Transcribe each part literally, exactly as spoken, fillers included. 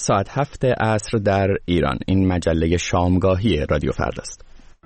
ساعت هفت عصر در ایران. این مجله شامگاهی رادیو فردا است.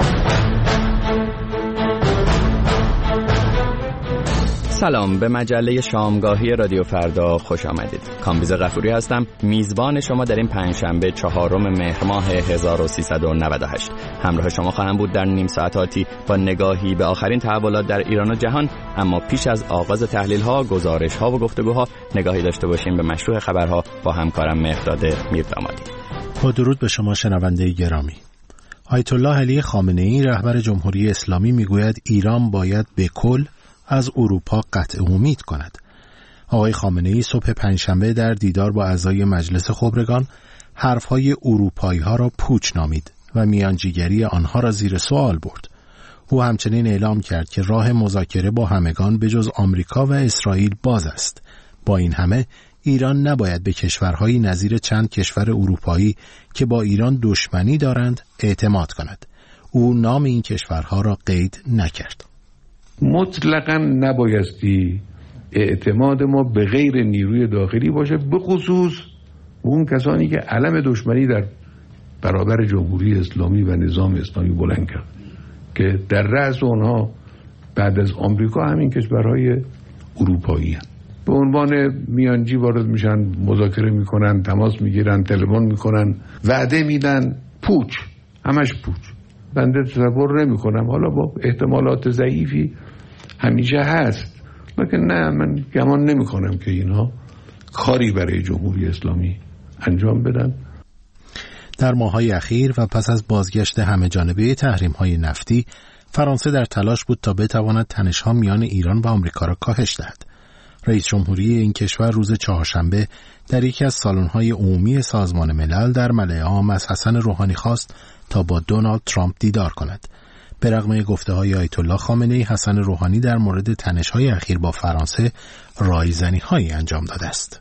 سلام، به مجله شامگاهی رادیو فردا خوش آمدید. کامبیز غفوری هستم، میزبان شما در این پنجشنبه چهارم مهر ماه هزار و سیصد و نود و هشت. همراه شما خواهم بود در نیم ساعت آتی با نگاهی به آخرین تحولات در ایران و جهان. اما پیش از آغاز تحلیل‌ها، گزارش‌ها و گفتگوها، نگاهی داشته باشیم به مشروع خبرها با همکارم مهرداد میردامادی. با درود به شما شنونده گرامی. آیت الله علی خامنه‌ای رهبر جمهوری اسلامی میگوید ایران باید به کل از اروپا قطع امید کند. آقای خامنه‌ای صبح پنجشنبه در دیدار با اعضای مجلس خبرگان حرفهای اروپایی ها را پوچ نامید و میانجیگری آنها را زیر سوال برد. او همچنین اعلام کرد که راه مذاکره با همگان به جز آمریکا و اسرائیل باز است. با این همه ایران نباید به کشورهایی نظیر چند کشور اروپایی که با ایران دشمنی دارند اعتماد کند. او نام این کشورها را قید نکرد. مطلقاً نبایستی اعتماد ما به غیر نیروی داخلی باشه، به خصوص اون کسانی که علم دشمنی در برابر جمهوری اسلامی و نظام اسلامی بلند کرد که در رأس اونها بعد از آمریکا همین کشورهای اروپایی هستند. به عنوان میانجی وارد میشن، مذاکره میکنن، تماس میگیرن، تلفن میکنن، وعده میدن، پوچ، همش پوچ. بنده تصور نمی کنم، حالا با احتمالات ضعیفی همیشه هست، لیکن نه، من گمان نمی کنم که اینها کاری برای جمهوری اسلامی انجام بدن. در ماه‌های اخیر و پس از بازگشت همه جانبه تحریم‌های نفتی، فرانسه در تلاش بود تا بتواند تنش‌ها میان ایران و آمریکا را کاهش دهد. رئیس جمهوری این کشور روز چهارشنبه در یکی از سالن‌های عمومی سازمان ملل در ملأ عام از حسن روحانی خواست تا با دونالد ترامپ دیدار کند. به رغم گفته‌های آیت الله خامنه‌ای، حسن روحانی در مورد تنش‌های اخیر با فرانسه رایزنی‌هایی انجام داده است.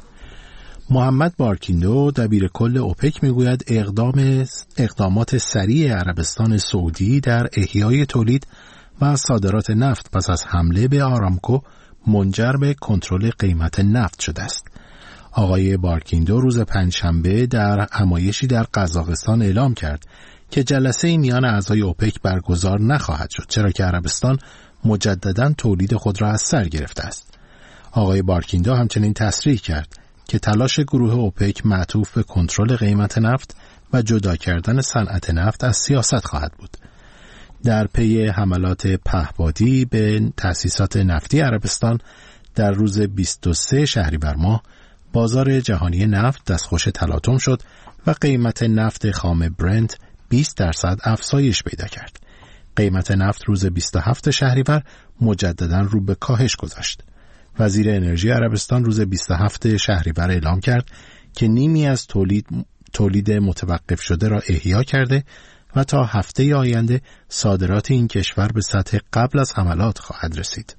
محمد بارکیندو دبیر کل اوپک میگوید اقدام اقدامات سریع عربستان سعودی در احیای تولید و صادرات نفت پس از حمله به آرامکو منجر به کنترل قیمت نفت شده است. آقای بارکیندو روز پنجشنبه در همایشی در قزاقستان اعلام کرد که جلسه میان اعضای اوپک برگزار نخواهد شد، چرا که عربستان مجدداً تولید خود را از سر گرفته است. آقای بارکیندو همچنین تصریح کرد که تلاش گروه اوپک معطوف به کنترل قیمت نفت و جدا کردن صنعت نفت از سیاست خواهد بود. در پی حملات پهپادی به تأسیسات نفتی عربستان در روز بیست و سوم شهریور ماه بازار جهانی نفت دستخوش تلاطم شد و قیمت نفت خام برنت بیست درصد افزایش پیدا کرد. قیمت نفت روز بیست و هفتم شهریور مجددا رو به کاهش گذاشت. وزیر انرژی عربستان روز بیست و هفتم شهریور اعلام کرد که نیمی از تولید تولید متوقف شده را احیا کرده و تا هفته آینده صادرات این کشور به سطح قبل از حملات خواهد رسید.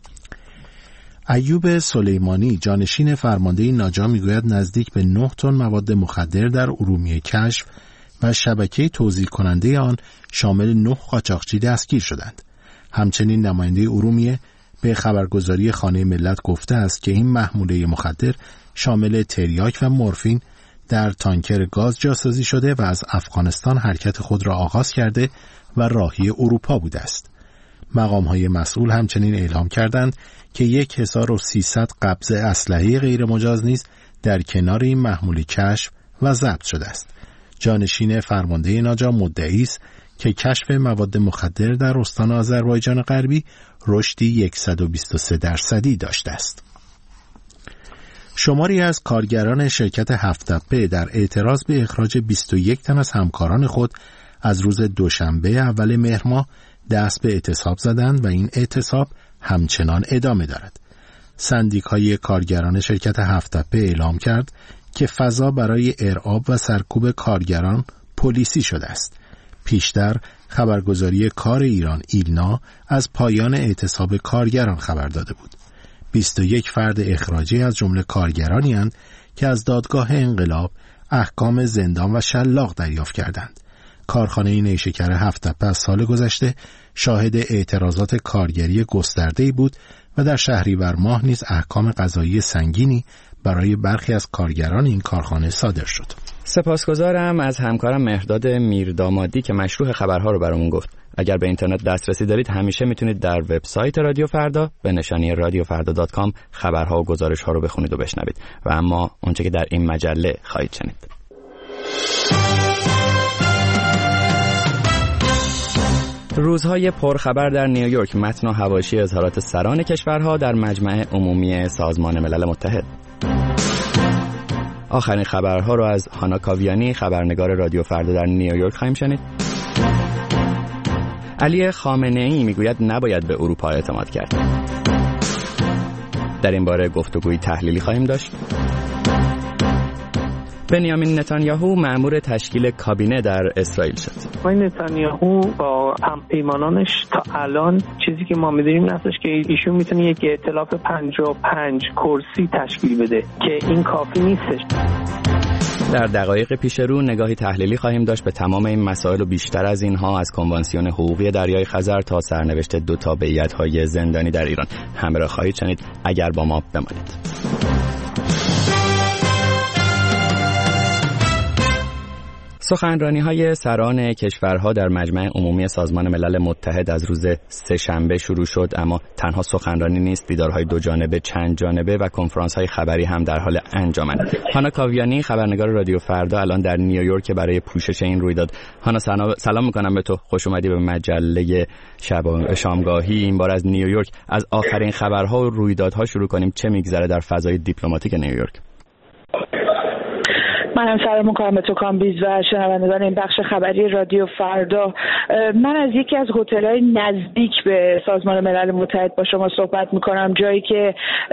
ایوب سلیمانی جانشین فرمانده ناجا میگوید نزدیک به نه تن مواد مخدر در ارومیه کشف و شبکه توزیع کننده آن شامل نه قاچاقچی دستگیر شدند. همچنین نماینده ارومیه به خبرگزاری خانه ملت گفته است که این محموله مخدر شامل تریاک و مورفین در تانکر گاز جاسازی شده و از افغانستان حرکت خود را آغاز کرده و راهی اروپا بوده است. مقام‌های مسئول همچنین اعلام کردند که هزار و سیصد قبضه اسلحه غیر مجاز نیز در کنار این محموله کشف و ضبط شده است. جانشین فرمانده ناجا مدعی است که کشف مواد مخدر در استان آذربایجان غربی رشدی صد و بیست و سه درصدی داشته است. شماری از کارگران شرکت هفت‌تپه در اعتراض به اخراج بیست و یک تن از همکاران خود از روز دوشنبه اول مهر ماه دست به اعتصاب زدند و این اعتصاب همچنان ادامه دارد. سندیکای کارگران شرکت هفت‌تپه اعلام کرد که فضا برای ارعاب و سرکوب کارگران پلیسی شده است. پیشتر خبرگزاری کار ایران ایلنا از پایان اعتصاب کارگران خبر داده بود. بیست و یک فرد اخراجی از جمله کارگرانی اند که از دادگاه انقلاب احکام زندان و شلاق دریافت کردند. کارخانه نیشکر هفت‌تپه از سال گذشته شاهد اعتراضات کارگری گسترده‌ای بود و در شهریور ماه نیز احکام قضایی سنگینی برای برخی از کارگران این کارخانه صادر شد. سپاسگزارم از همکارم مهرداد میردامادی که مشروح خبرها رو برامون گفت. اگر به اینترنت دسترسی دارید همیشه میتونید در وبسایت رادیو فردا به نشانی رادیو فردا دات کام خبرها و گزارش‌ها رو بخونید و بشنوید و اما اونچه که در این مجله خواهید شنید. روزهای پرخبر در نیویورک، متن و حواشی اظهارات سران کشورها در مجمع عمومی سازمان ملل متحد. آخرین خبرها رو از هانا کاویانی، خبرنگار رادیو فردا در نیویورک خواهیم شنید. علی خامنه‌ای میگوید نباید به اروپا اعتماد کرد. در این باره گفتگوی تحلیلی خواهیم داشت. بنیامین نتانیاهو مأمور تشکیل کابینه در اسرائیل شد. آقای نتانیاهو با همپیمانانش تا الان چیزی که ما می‌دونیم این هستش که ایشون میتونه یک ائتلاف پنجاه و پنج کرسی تشکیل بده که این کافی نیستش. در دقایق پیش رو نگاهی تحلیلی خواهیم داشت به تمام این مسائل و بیشتر از اینها، از کنوانسیون حقوقی دریای خزر تا سرنوشت دو تابعیت‌های زندانی در ایران. همراه خواهید شنید اگر با ما بمانید. سخنرانی‌های سران کشورها در مجمع عمومی سازمان ملل متحد از روز سه‌شنبه شروع شد، اما تنها سخنرانی نیست، دیدارهای دو جانبه، چند جانبه و کنفرانس‌های خبری هم در حال انجامند. هانا کاویانی، خبرنگار رادیو فردا، الان در نیویورک برای پوشش این رویداد. هانا سلام می‌کنم به تو، خوش اومدی به مجله شب شامگاهی. این بار از نیویورک، از آخرین خبرها و رویدادها شروع کنیم. چه می‌گذره در فضای دیپلماتیک نیویورک؟ منم سلام می‌کنم به تو کامبیز و شنوندگان این بخش خبری رادیو فردا. من از یکی از هتل‌های نزدیک به سازمان ملل متحد با شما صحبت می‌کنم، جایی که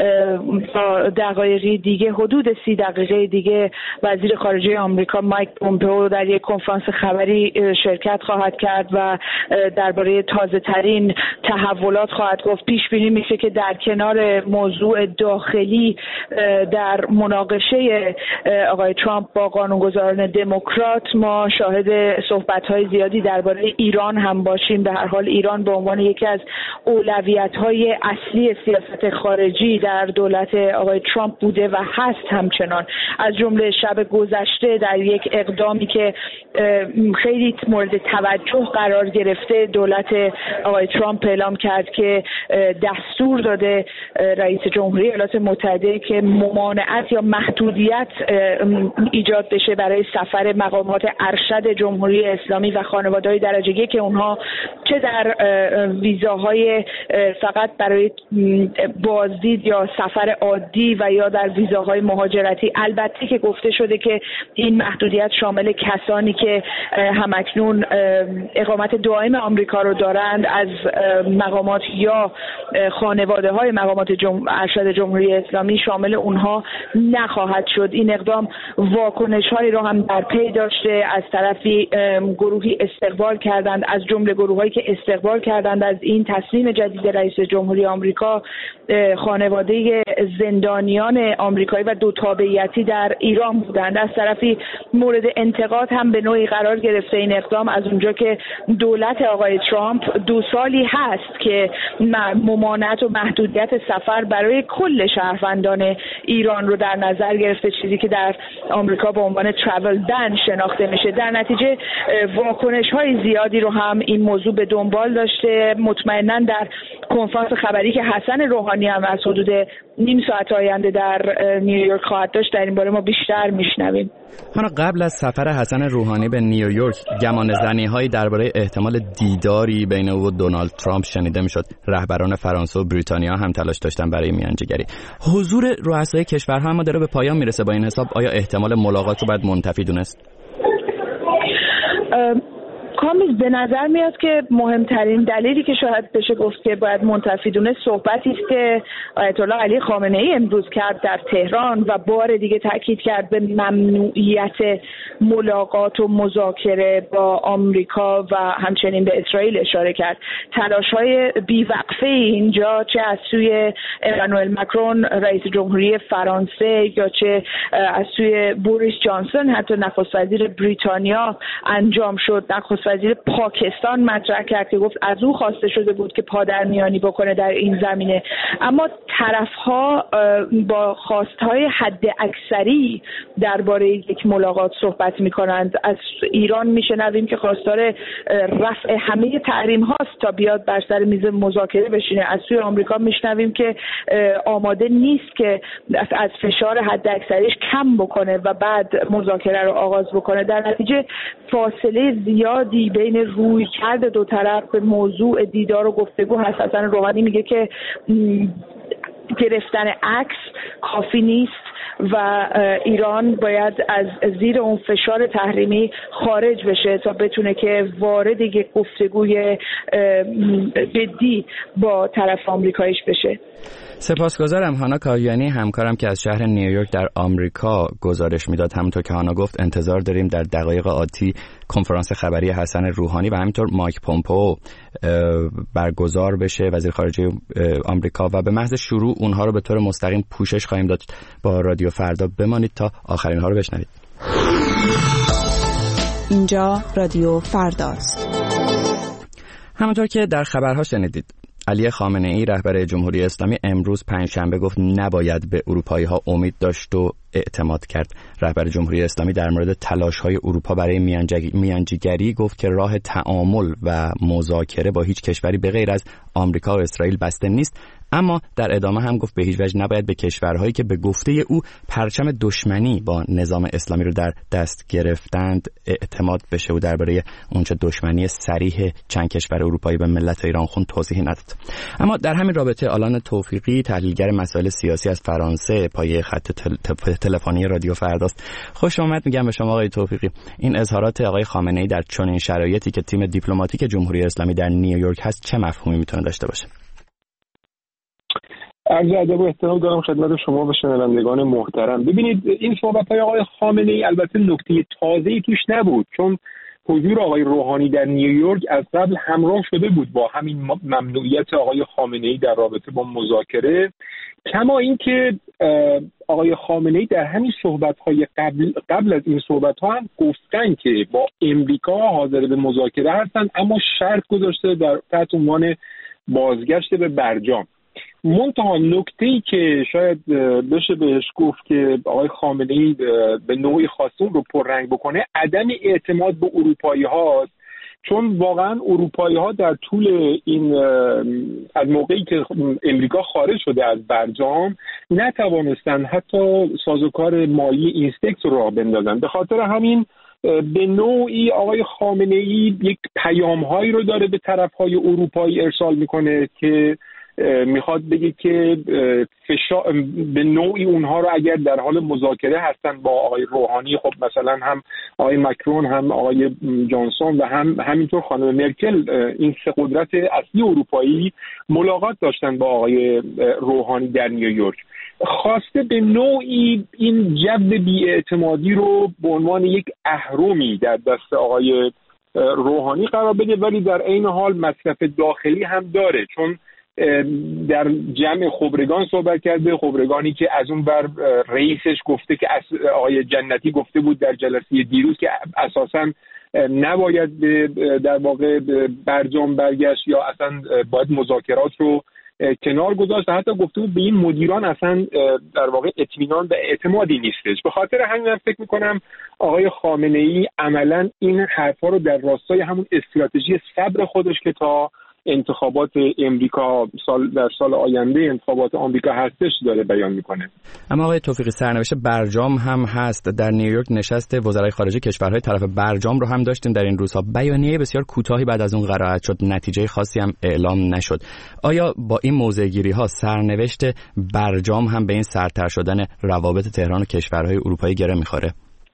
تا دقایقی دیگه، حدود سی دقیقه دیگه، وزیر خارجه آمریکا مایک پومپئو در یک کنفرانس خبری شرکت خواهد کرد و درباره تازه‌ترین تحولات خواهد گفت. پیش بینی میشه که در کنار موضوع داخلی در مناقشه آقای ترامپ با قانونگذاران دموکرات ما شاهد صحبت‌های زیادی درباره ایران هم باشیم. به هر حال ایران به عنوان یکی از اولویت‌های اصلی سیاست خارجی در دولت آقای ترامپ بوده و هست همچنان. از جمله شب گذشته در یک اقدامی که خیلی مورد توجه قرار گرفته، دولت آقای ترامپ اعلام کرد که دستور داده رئیس جمهوری ایالات متحده که ممانعت یا محدودیت ایجاد بشه برای سفر مقامات ارشد جمهوری اسلامی و خانواده‌های درجه یک که اونها چه در ویزاهای فقط برای بازدید یا سفر عادی و یا در ویزاهای مهاجرتی، البته که گفته شده که این محدودیت شامل کسانی که همکنون اقامت دائم آمریکا رو دارند از مقامات یا خانواده‌های مقامات جم... ارشد جمهوری اسلامی شامل اونها نخواهد شد. این اقدام واکنش‌هایی رو هم در پی داشته. از طرفی گروهی استقبال کردند، از جمله گروهایی که استقبال کردند از این تصمیم جدید رئیس جمهوری آمریکا، خانواده زندانیان آمریکایی و دو تابعیتی در ایران بودند. از طرفی مورد انتقاد هم به نوعی قرار گرفته این اقدام از اونجا که دولت آقای ترامپ دو سالی هست که ممانعت و محدودیت سفر برای کل شهروندان ایران رو در نظر گرفته، چیزی که در آمریکا به عنوان ترافل بن شناخته میشه. در نتیجه واکنش‌های زیادی رو هم این موضوع به دنبال داشته. مطمئناً در کنفرانس خبری که حسن روحانی هم از حدود نیم ساعت آینده در نیویورک خواهد داشت، در این باره ما بیشتر میشنویم. حالا قبل از سفر حسن روحانی به نیویورک، گمانه‌زنی‌هایی درباره احتمال دیداری بین او و دونالد ترامپ شنیده میشد. رهبران فرانسه و بریتانیا هم تلاش داشتن برای میانجیگری. حضور رؤسای کشورها اما داره به پایان میرسه. با این حساب آیا احتمال ملاقات رو باید منتفی دونست؟ کامیز، به نظر میاد که مهمترین دلیلی که شاید بشه گفت که باید منتفی دونست صحبتی است که آیت الله علی خامنه ای امروز کرد در تهران و بار دیگه تاکید کرد به ممنوعیت ملاقات و مذاکره با آمریکا و همچنین به اسرائیل اشاره کرد. تلاش‌های بی‌وقفه اینجا چه از سوی امانوئل مکرون رئیس جمهوری فرانسه یا چه از سوی بوریس جانسون حتی نخست وزیر بریتانیا انجام شد. نخست وزیر پاکستان مطرح کرد که گفت از او خواسته شده بود که پادرمیانی بکنه در این زمینه. اما طرف‌ها با خواست‌های حد اکثری درباره یک ملاقات صحبت می‌کنند. از ایران میشنویم که خواستار رفع همه تحریم هاست تا بیاد بر سر میز مذاکره بشینه. از سوی آمریکا میشنویم که آماده نیست که از فشار حد اکثریش کم بکنه و بعد مذاکره رو آغاز بکنه. در نتیجه فاصله زیادی بین رویکرد دو طرف به موضوع دیدار و گفتگو هست. حسن روحانی میگه که گرفتن عکس کافی نیست و ایران باید از زیر اون فشار تحریمی خارج بشه تا بتونه که وارد یک گفتگوی جدی با طرف آمریکاییش بشه. سپاسگزارم. هانا کاویانی همکارم که از شهر نیویورک در آمریکا گزارش میداد. همونطور که هانا گفت انتظار داریم در دقایق آتی کنفرانس خبری حسن روحانی و همینطور مایک پومپئو برگزار بشه، وزیر خارجه آمریکا، و به محض شروع اونها رو به طور مستقیم پوشش خواهیم داد. با رادیو فردا بمانید تا آخرین ها رو بشنوید. اینجا رادیو فرداست. همونطور که در خبرها شنیدید، علی خامنه ای رهبر جمهوری اسلامی امروز پنجشنبه گفت نباید به اروپایی ها امید داشت و اعتماد کرد. رهبر جمهوری اسلامی در مورد تلاش های اروپا برای میانجیگری گفت که راه تعامل و مذاکره با هیچ کشوری به غیر از آمریکا و اسرائیل بسته نیست، اما در ادامه هم گفت به هیچ وجه نباید به کشورهایی که به گفته او پرچم دشمنی با نظام اسلامی رو در دست گرفتند اعتماد بشه و درباره اونچه دشمنی صریح چند کشور اروپایی به ملت ایران خون توضیحی نداد. اما در همین رابطه آلان توفیقی، تحلیلگر مسائل سیاسی از فرانسه، پایه خط تل... تلفنی رادیو فرداست. خوش آمد میگم به شما آقای توفیقی. این اظهارات آقای خامنه ای در چنین شرایطی که تیم دیپلماتیک جمهوری اسلامی در نیویورک هست چه مفهومی میتونه داشته باشه؟ عرض ادب و احترام دارم خدمت شما و شنوندگان محترم. ببینید این صحبت‌های آقای خامنه ای البته نکته تازه‌ای توش نبود، چون حضور آقای روحانی در نیویورک از قبل همراه شده بود با همین ممنوعیت آقای خامنه ای در رابطه با مذاکره. کما اینکه آقای خامنه ای در همین صحبت‌های قبل قبل از این صحبت‌ها هم گفتن که با امریکا حاضر به مذاکره هستند، اما شرط گذاشته در تحت عنوان بازگشت به برجام. منتها نکته‌ای که شاید بشه بهش گفت که آقای خامنه‌ای به نوعی خاصی رو پررنگ بکنه، عدم اعتماد به اروپایی هاست، چون واقعا اروپایی ها در طول این از موقعی که امریکا خارج شده از برجام نتوانستن حتی سازوکار مالی اینستکس رو راه بندازن. به خاطر همین به نوعی آقای خامنه‌ای یک پیام‌هایی رو داره به طرف‌های اروپایی ارسال میکنه که میخواد بگه که فشار به نوعی اونها رو اگر در حال مذاکره هستن با آقای روحانی، خب مثلا هم آقای مکرون هم آقای جانسون و هم همینطور خانم مرکل، این سه قدرت اصلی اروپایی ملاقات داشتن با آقای روحانی در نیویورک، خواسته به نوعی این جو بی‌اعتمادی رو به عنوان یک اهرمی در دست آقای روحانی قرار بده، ولی در عین حال مصرف داخلی هم داره، چون در جمع خبرگان صحبت کرده، خبرگانی که از اون بر رئیسش گفته که آقای جنتی گفته بود در جلسه دیروز که اساساً نباید در واقع برجام برگشت یا اصلا باید مذاکرات رو کنار گذاشت، حتی گفته بود به این مدیران اصلا در واقع اطمینان و اعتمادی نیستش. به خاطر همین من فکر میکنم آقای خامنه ای عملاً این حرفا رو در راستای همون استراتژی صبر خودش که تا انتخابات امریکا سال در سال آینده انتخابات آمریکا هستش داره بیان میکنه. اما آقای توفیقی، سرنوشت برجام هم هست. در نیویورک نشست وزرای خارجه کشورهای طرف برجام رو هم داشتیم در این روزها. بیانیه بسیار کوتاهی بعد از اون قرائت شد، نتیجه خاصی هم اعلام نشد. آیا با این موضع‌گیری ها سرنوشت برجام هم به این سرتر شدن روابط تهران و کشورهای اروپایی گره میخوره؟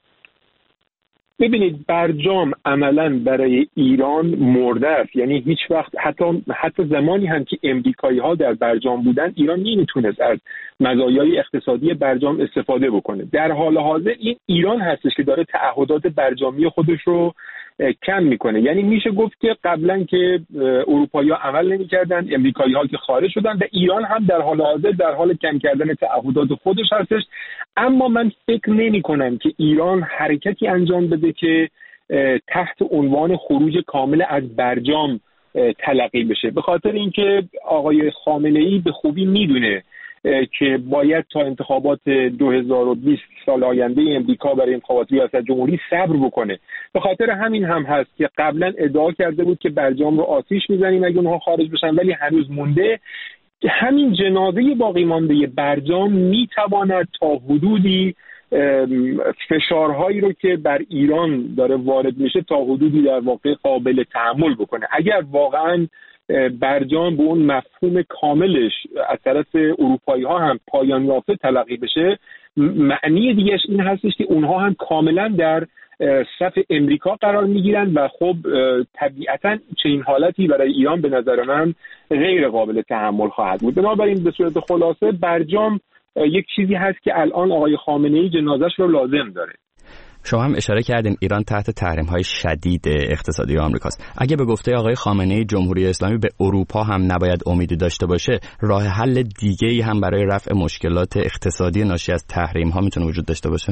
ببینید برجام عملاً برای ایران مرده است، یعنی هیچ وقت حتی حتی زمانی هم که امریکایی ها در برجام بودن ایران نمیتونست از مزایای اقتصادی برجام استفاده بکنه. در حال حاضر این ایران هستش که داره تعهدات برجامی خودش رو کم میکنه. یعنی میشه گفت که قبلا که اروپایی‌ها عمل نمی‌کردن، امریکایی‌ها که خارج شدن و ایران هم در حال حاضر در حال کم کردن تعهدات خودش هستش. اما من فکر نمی‌کنم که ایران حرکتی انجام بده که تحت عنوان خروج کامل از برجام تلقی بشه، به خاطر اینکه آقای خامنه‌ای به خوبی میدونه که باید تا انتخابات دو هزار و بیست سال آینده امریکا برای انتخابات ریاست جمهوری صبر بکنه. به خاطر همین هم هست که قبلا ادعا کرده بود که برجام رو آتیش میزنیم اگه اونها خارج بشن، ولی هنوز مونده همین جنازه باقی مانده برجام میتواند تا حدودی فشارهایی رو که بر ایران داره وارد میشه تا حدودی در واقع قابل تحمل بکنه. اگر واقعا برجام به اون مفهوم کاملش از طرف اروپایی ها هم پایان یافته تلقی بشه، معنی دیگهش این هستش که اونها هم کاملا در صف امریکا قرار میگیرن و خب طبیعتا چنین حالتی برای ایران به نظر من غیر قابل تحمل خواهد بود. بنابراین به صورت خلاصه برجام یک چیزی هست که الان آقای خامنه‌ای جنازش رو لازم داره. شما هم اشاره کردین ایران تحت تحریم‌های شدید اقتصادی آمریکاست. اگه به گفته آقای خامنه‌ای جمهوری اسلامی به اروپا هم نباید امیدی داشته باشه، راه حل دیگه‌ای هم برای رفع مشکلات اقتصادی ناشی از تحریم‌ها میتونه وجود داشته باشه؟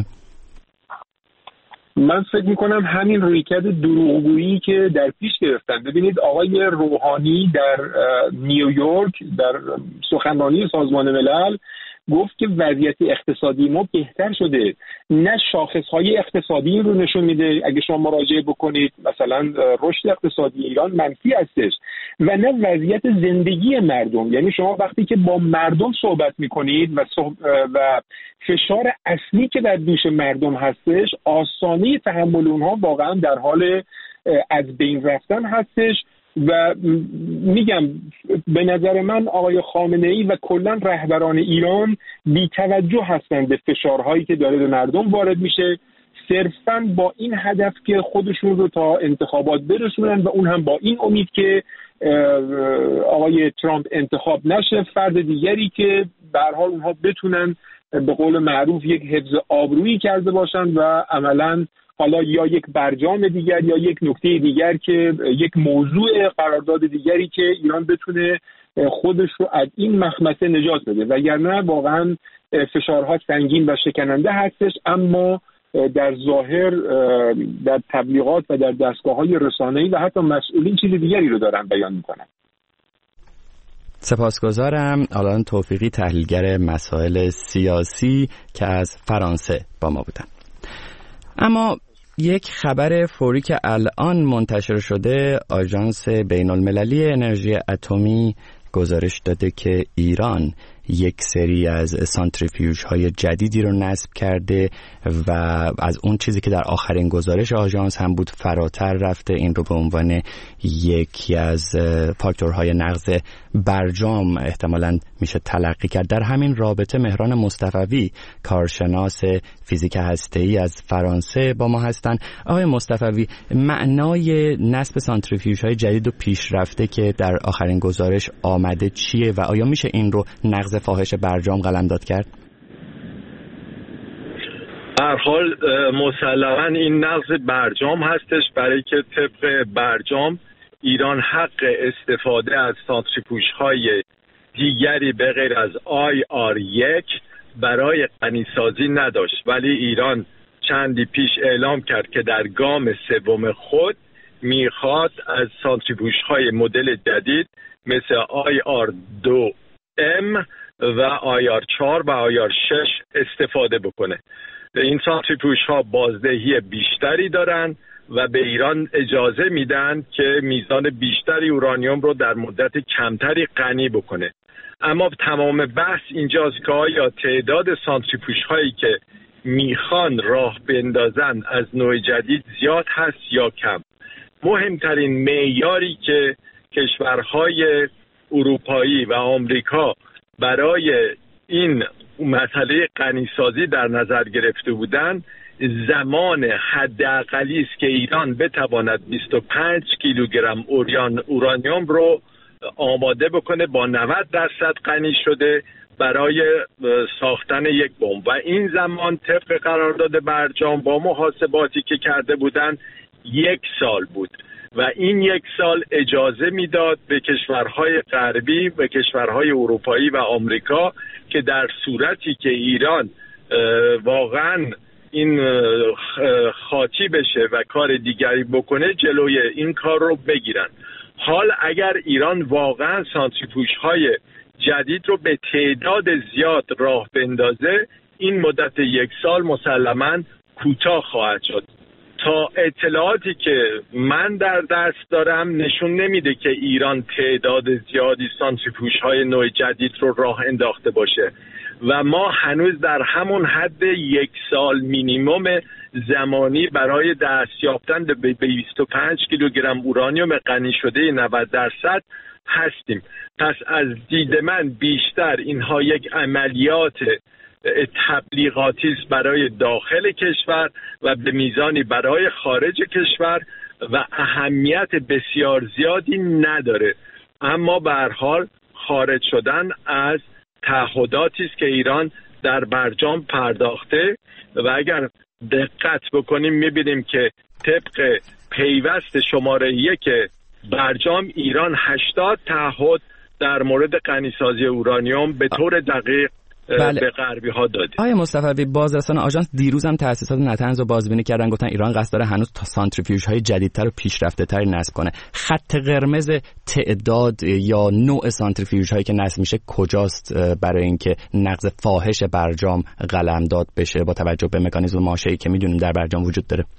من فکر میکنم همین رویکرد دروغگویی که در پیش گرفتن. ببینید آقای روحانی در نیویورک در سخنرانی سازمان ملل گفت که وضعیت اقتصادی ما بهتر شده، نه شاخصهای اقتصادی رو نشون میده. اگه شما مراجعه بکنید مثلا رشد اقتصادی ایران منفی هستش و نه وضعیت زندگی مردم. یعنی شما وقتی که با مردم صحبت میکنید و و فشار اصلی که در دوش مردم هستش، آسانی تحمل اونها واقعا در حال از بین رفتن هستش. و میگم به نظر من آقای خامنه‌ای و کلا رهبران ایران بی‌توجه هستند به فشارهایی که داره به مردم وارد میشه، صرفاً با این هدف که خودشون رو تا انتخابات برسونن و اون هم با این امید که آقای ترامپ انتخاب نشه، فرد دیگری که به هر حال اونها بتونن به قول معروف یک حفظ آبرویی کرده باشن و عملاً حالا یا یک برجام دیگر یا یک نکته دیگر که یک موضوع قرارداد دیگری که ایران بتونه خودش رو از این مخمسه نجات بده، وگرنه واقعا فشارها سنگین و شکننده هستش. اما در ظاهر در تبلیغات و در دستگاه‌های رسانه‌ای و حتی مسئولین چیز دیگری رو دارن بیان میکنن. سپاسگزارم. آلان توفیقی، تحلیلگر مسائل سیاسی که از فرانسه با ما بودن. اما یک خبر فوری که الان منتشر شده، آژانس بین المللی انرژی اتمی گزارش داده که ایران یک سری از سانتریفیوژ های جدیدی رو نصب کرده و از اون چیزی که در آخرین گزارش آژانس هم بود فراتر رفته. این رو به عنوان یکی از فاکتورهای نقض برجام احتمالاً میشه تلقی کرد. در همین رابطه مهران مصطفوی، کارشناس فیزیک هسته‌ای از فرانسه با ما هستن. آقای مصطفوی، معنای نصب سانتریفیوژ های جدید و پیشرفته که در آخرین گزارش آمده چیه و آیا میشه این رو نقض فاحش برجام قلمداد کرد؟ هر حال مسلماً این نقض برجام هستش، برای که طبق برجام ایران حق استفاده از سانتریفیوژهای دیگری به غیر از آی آر یک برای غنیسازی نداشت، ولی ایران چندی پیش اعلام کرد که در گام سوم خود میخواد از سانتریفیوژهای مدل جدید مثل آی آر دو ام و آی آر چهار و آی آر شش استفاده بکنه. این سانتریفیوژها بازدهی بیشتری دارن و به ایران اجازه میدن که میزان بیشتری اورانیوم رو در مدت کمتری غنی بکنه. اما تمام بحث اینجاست که آیا تعداد سانتریفیوژهایی که میخوان راه بندازن از نوع جدید زیاد هست یا کم. مهمترین معیاری که کشورهای اروپایی و آمریکا برای این مسئله غنیسازی در نظر گرفته بودند، زمان حداقلی است که ایران بتواند بیست و پنج کیلوگرم اورانیوم رو آماده بکنه با نود درصد غنی شده برای ساختن یک بمب و این زمان طبق قرارداد برجام با محاسباتی که کرده بودند یک سال بود و این یک سال اجازه میداد به کشورهای غربی و کشورهای اروپایی و آمریکا که در صورتی که ایران واقعا این خاطی بشه و کار دیگری بکنه جلوی این کار رو بگیرن. حال اگر ایران واقعا سانتریفوژهای جدید رو به تعداد زیاد راه بندازه، این مدت یک سال مسلماً کوتاه خواهد شد. تا اطلاعاتی که من در دست دارم نشون نمیده که ایران تعداد زیادی سانتریفوژهای نوع جدید رو راه انداخته باشه و ما هنوز در همون حد یک سال مینیمم زمانی برای دست یافتن به بیست و پنج کیلوگرم اورانیوم غنی شده نود درصد هستیم. پس از دید من بیشتر اینها یک عملیات تبلیغاتی است برای داخل کشور و به میزانی برای خارج کشور و اهمیت بسیار زیادی نداره. اما به هر حال خارج شدن از تعهداتی است که ایران در برجام پرداخته و اگر دقت بکنیم میبینیم که طبق پیوست شماره یک برجام ایران هشتاد تعهد در مورد غنیسازی اورانیوم به طور دقیق بله. به غربی ها داده. آقای مصطفی، بازرسان آژانس دیروز هم تأسیسات نتنز رو بازبینی کردن، گفتن ایران قصد داره هنوز تا سانتریفیوژهای جدیدتر و پیشرفته‌تری نصب کنه. خط قرمز تعداد یا نوع سانتریفیوژهایی که نصب میشه کجاست برای اینکه نقض فاحش برجام قلمداد بشه با توجه به مکانیزم ماشه‌ای که میدونیم در برجام وجود داره؟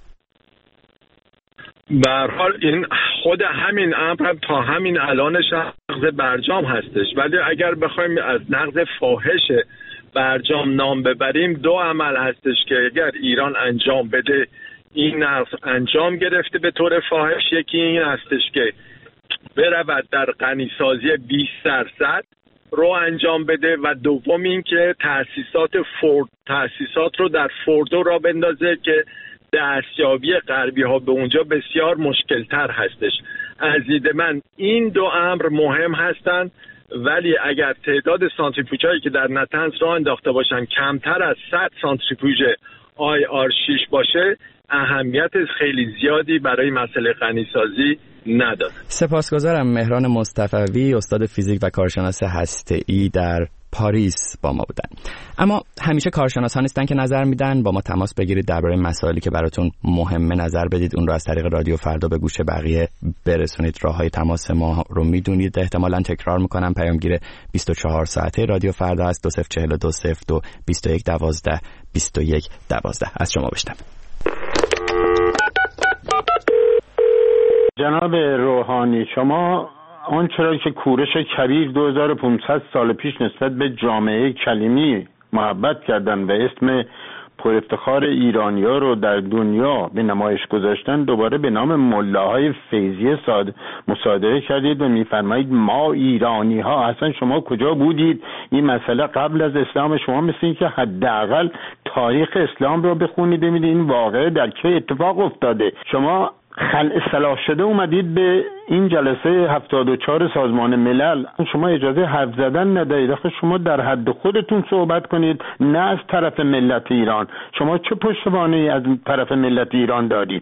به هر حال این خود همین امر هم تا همین الانش نقض برجام هستش، ولی اگر بخوایم از نقض فاحش برجام نام ببریم دو عمل هستش که اگر ایران انجام بده این نقض انجام گرفته به طور فاحش. یکی این هستش که برود در غنیسازی بیست درصد رو انجام بده و دوم این که تأسیسات فورد تأسیسات رو در فوردو را بندازه که دستیابی غربی ها به اونجا بسیار مشکل تر هستش. از دید من این دو امر مهم هستند، ولی اگر تعداد سانتریفیوژهایی که در نتنز راه انداخته باشن کمتر از صد سانتریفیوژ آی آر شش باشه اهمیت خیلی زیادی برای مسئله غنیسازی نداره. سپاسگزارم. مهران مصطفی، استاد فیزیک و کارشناس هسته‌ای در پاریس با ما بودن. اما همیشه کارشناسان نیستن که نظر میدن. با ما تماس بگیرید، درباره مسائلی که براتون مهمه نظر بدید، اون رو از طریق رادیو فردا به گوش بقیه برسونید. راههای تماس ما رو میدونید. احتمالاً تکرار میکنم، پیامگیر بیست و چهار ساعته رادیو فردا است. دو صفر چهل و دو صفر دو بیست و یک دوازده بیست و یک دوازده. از شما بشنوم. جناب روحانی، شما آنچه که کورش کبیر دو هزار و پانصد سال پیش نسبت به جامعه کلیمی محبت کردن و اسم پر افتخار ایرانی‌ها رو در دنیا به نمایش گذاشتن، دوباره به نام ملاهای فیضی مصادره کردید و می‌فرمایید ما ایرانی‌ها. اصلا شما کجا بودید؟ این مسئله قبل از اسلام شما مثل این که حداقل تاریخ اسلام رو بخونید ببینید این واقعه در چه اتفاق افتاده. شما خلع اصلاح شده اومدید به این جلسه هفتاد و چهار سازمان ملل، شما اجازه حرف زدن ندارید. آخه شما در حد خودتون صحبت کنید، نه از طرف ملت ایران. شما چه پشتوانه‌ای از طرف ملت ایران دارید؟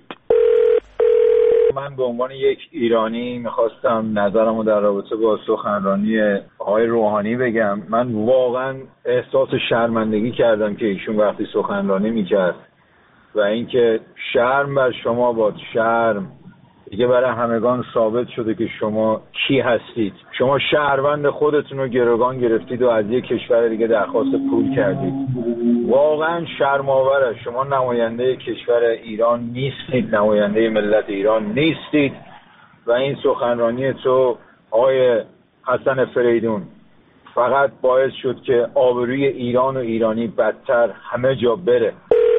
من به عنوان یک ایرانی میخواستم نظرمو در رابطه با سخنرانی آقای روحانی بگم. من واقعا احساس شرمندگی کردم که ایشون وقتی سخنرانی میکرد و اینکه شرم بر شما باد، شرم دیگه برای همگان ثابت شده که شما کی هستید. شما شهروند خودتون رو گروگان گرفتید و از یک کشور دیگه درخواست پول کردید. واقعا شرم آوره. شما نماینده کشور ایران نیستید، نماینده ملت ایران نیستید و این سخنرانی تو آقای حسن فریدون فقط باعث شد که آبروی ایران و ایرانی بدتر همه جا بره.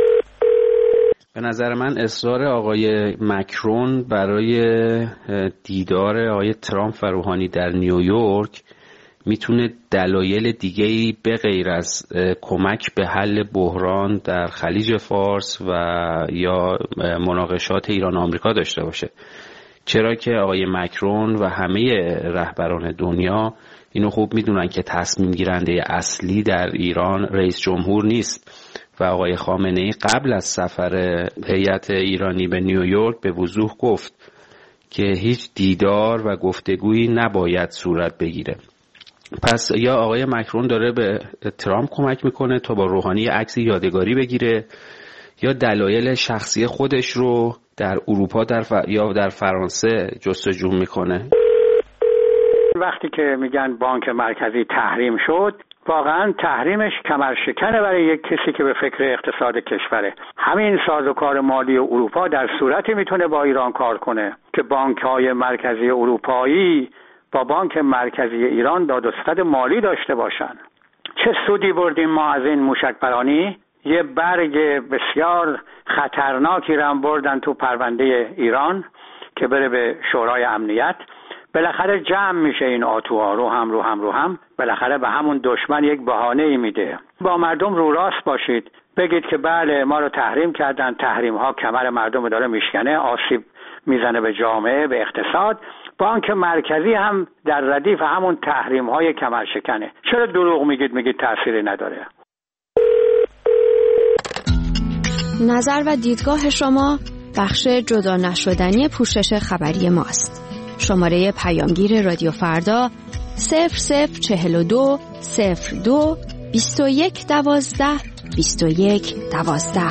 به نظر من اصرار آقای مکرون برای دیدار آقای ترامپ و روحانی در نیویورک میتونه دلایل دیگه‌ای به غیر از کمک به حل بحران در خلیج فارس و یا مناقشات ایران و آمریکا داشته باشه، چرا که آقای مکرون و همه رهبران دنیا اینو خوب میدونن که تصمیم گیرنده اصلی در ایران رئیس جمهور نیست و آقای خامنه‌ای قبل از سفر هیئت ایرانی به نیویورک به وضوح گفت که هیچ دیدار و گفتگویی نباید صورت بگیره. پس یا آقای مکرون داره به ترامپ کمک میکنه تا با روحانی عکس یادگاری بگیره، یا دلایل شخصی خودش رو در اروپا در ف... یا در فرانسه جستجو میکنه؟ وقتی که میگن بانک مرکزی تحریم شد، واقعا تحریمش کمرشکنه برای یک کسی که به فکر اقتصاد کشوره. همین سازوکار مالی اروپا در صورتی میتونه با ایران کار کنه که بانک‌های مرکزی اروپایی با بانک مرکزی ایران داد و ستد مالی داشته باشن. چه سودی بردیم ما از این موشکبرانی؟ یه برگ بسیار خطرناکی رو هم بردن تو پرونده ایران که بره به شورای امنیت. بالاخره جمع میشه این آتوها رو هم رو هم رو هم بالاخره به همون دشمن یک بهانه ای میده. با مردم رو راست باشید، بگید که بله ما رو تحریم کردن، تحریم ها کمر مردم داره میشکنه، آسیب میزنه به جامعه، به اقتصاد. بانک مرکزی هم در ردیف همون تحریم های کمرشکنه. چرا دروغ میگید میگید تأثیری نداره؟ نظر و دیدگاه شما بخش جدا نشدنی پوشش خبری ماست. شماره پیامگیر رادیو فردا صفر صفر چهل و دو صفر دو بیست و یک دوازده بیست و یک دوازده.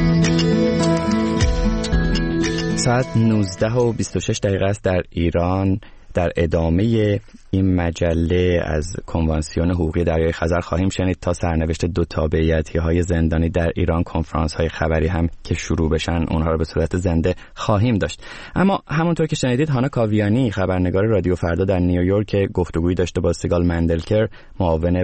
ساعت نوزده و بیست و شش دقیقه است در ایران. در ادامه این مجله از کنوانسیون حقوقی دریای خزر خواهیم شنید تا سرنوشت دو تابعیتی های زندانی در ایران. کنفرانس های خبری هم که شروع بشن اونها رو به صورت زنده خواهیم داشت. اما همونطور که شنیدید هانا کاویانی خبرنگار رادیو فردا در نیویورک گفتگویی داشته با سیگال مندلکر، معاون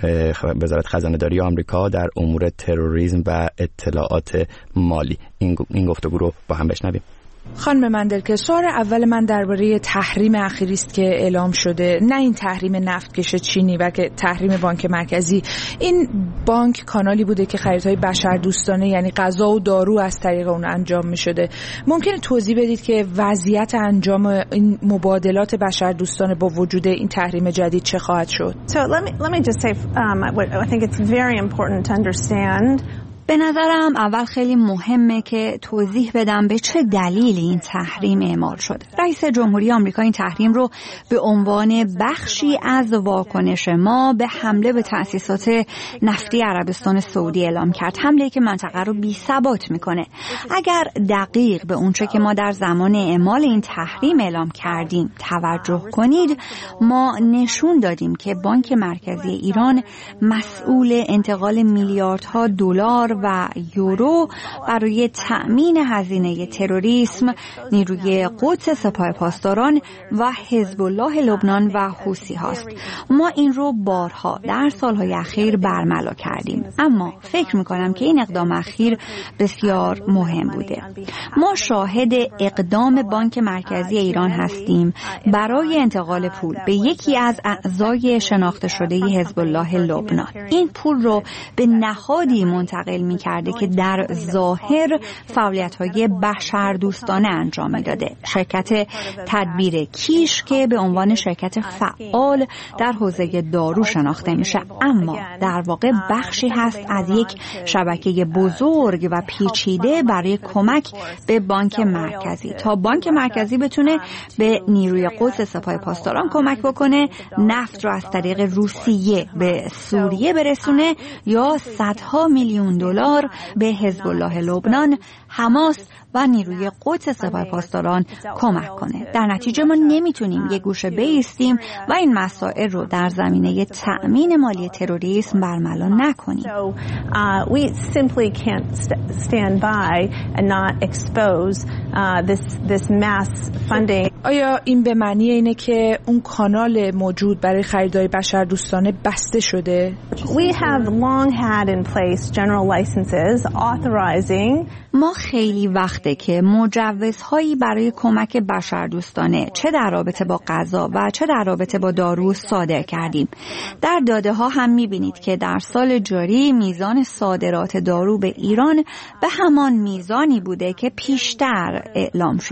وزارت خزانه‌داری آمریکا در امور تروریسم و اطلاعات مالی. این گفتگو رو با هم بشنویم. خانم مندلکر، سوال اول من درباره تحریم اخیری است که اعلام شده، نه این تحریم نفتکش چینی و که تحریم بانک مرکزی. این بانک کانالی بوده که خریدهای بشردوستانه یعنی غذا و دارو از طریق اون انجام می شده. ممکنه توضیح بدید که وضعیت انجام این مبادلات بشردوستانه با وجود این تحریم جدید چه خواهد شد؟ So let me let me just say um, I think it's very important to understand. به نظرم اول خیلی مهمه که توضیح بدم به چه دلیل این تحریم اعمال شده. رئیس جمهوری آمریکا این تحریم رو به عنوان بخشی از واکنش ما به حمله به تأسیسات نفتی عربستان سعودی اعلام کرد. حمله‌ای که منطقه رو بی‌ثبات میکنه. اگر دقیق به اونچه که ما در زمان اعمال این تحریم اعلام کردیم توجه کنید، ما نشون دادیم که بانک مرکزی ایران مسئول انتقال میلیاردها دلار و یورو برای تأمین هزینه تروریسم نیروی قدس سپاه پاسداران و حزب الله لبنان و حوثی هاست. ما این رو بارها در سالهای اخیر برملا کردیم، اما فکر میکنم که این اقدام اخیر بسیار مهم بوده. ما شاهد اقدام بانک مرکزی ایران هستیم برای انتقال پول به یکی از اعضای شناخته شده حزب الله لبنان. این پول رو به نهادی منتقل می کرده که در ظاهر فعالیت‌های بشردوستانه انجام می‌داده. شرکت تدبیر کیش که به عنوان شرکت فعال در حوزه دارو شناخته میشه، اما در واقع بخشی هست از یک شبکه بزرگ و پیچیده برای کمک به بانک مرکزی تا بانک مرکزی بتونه به نیروی قدس سپاه پاسداران کمک بکنه، نفت رو از طریق روسیه به سوریه برسونه یا صدها میلیون دلار به حزب الله لبنان، حماس و نیروی قدس سپاه پاسداران کمک کنه. در نتیجه ما نمیتونیم یک گوشه بایستیم و این مسائل رو در زمینه تأمین مالی تروریسم برملا نکنیم. So, uh, we simply can't stand by and not expose uh, this this mass funding. آیا این به معنی اینه که اون کانال موجود برای خریدای بشردوستانه بسته شده؟ We have long had in place general licenses authorizing. ما خیلی وقته که مجوزهایی برای کمک بشردوستانه چه در رابطه با غذا و چه در رابطه با دارو صادر کردیم. در داده ها هم میبینید که در سال جاری میزان صادرات دارو به ایران به همان میزانی بوده که پیشتر اعلام شده.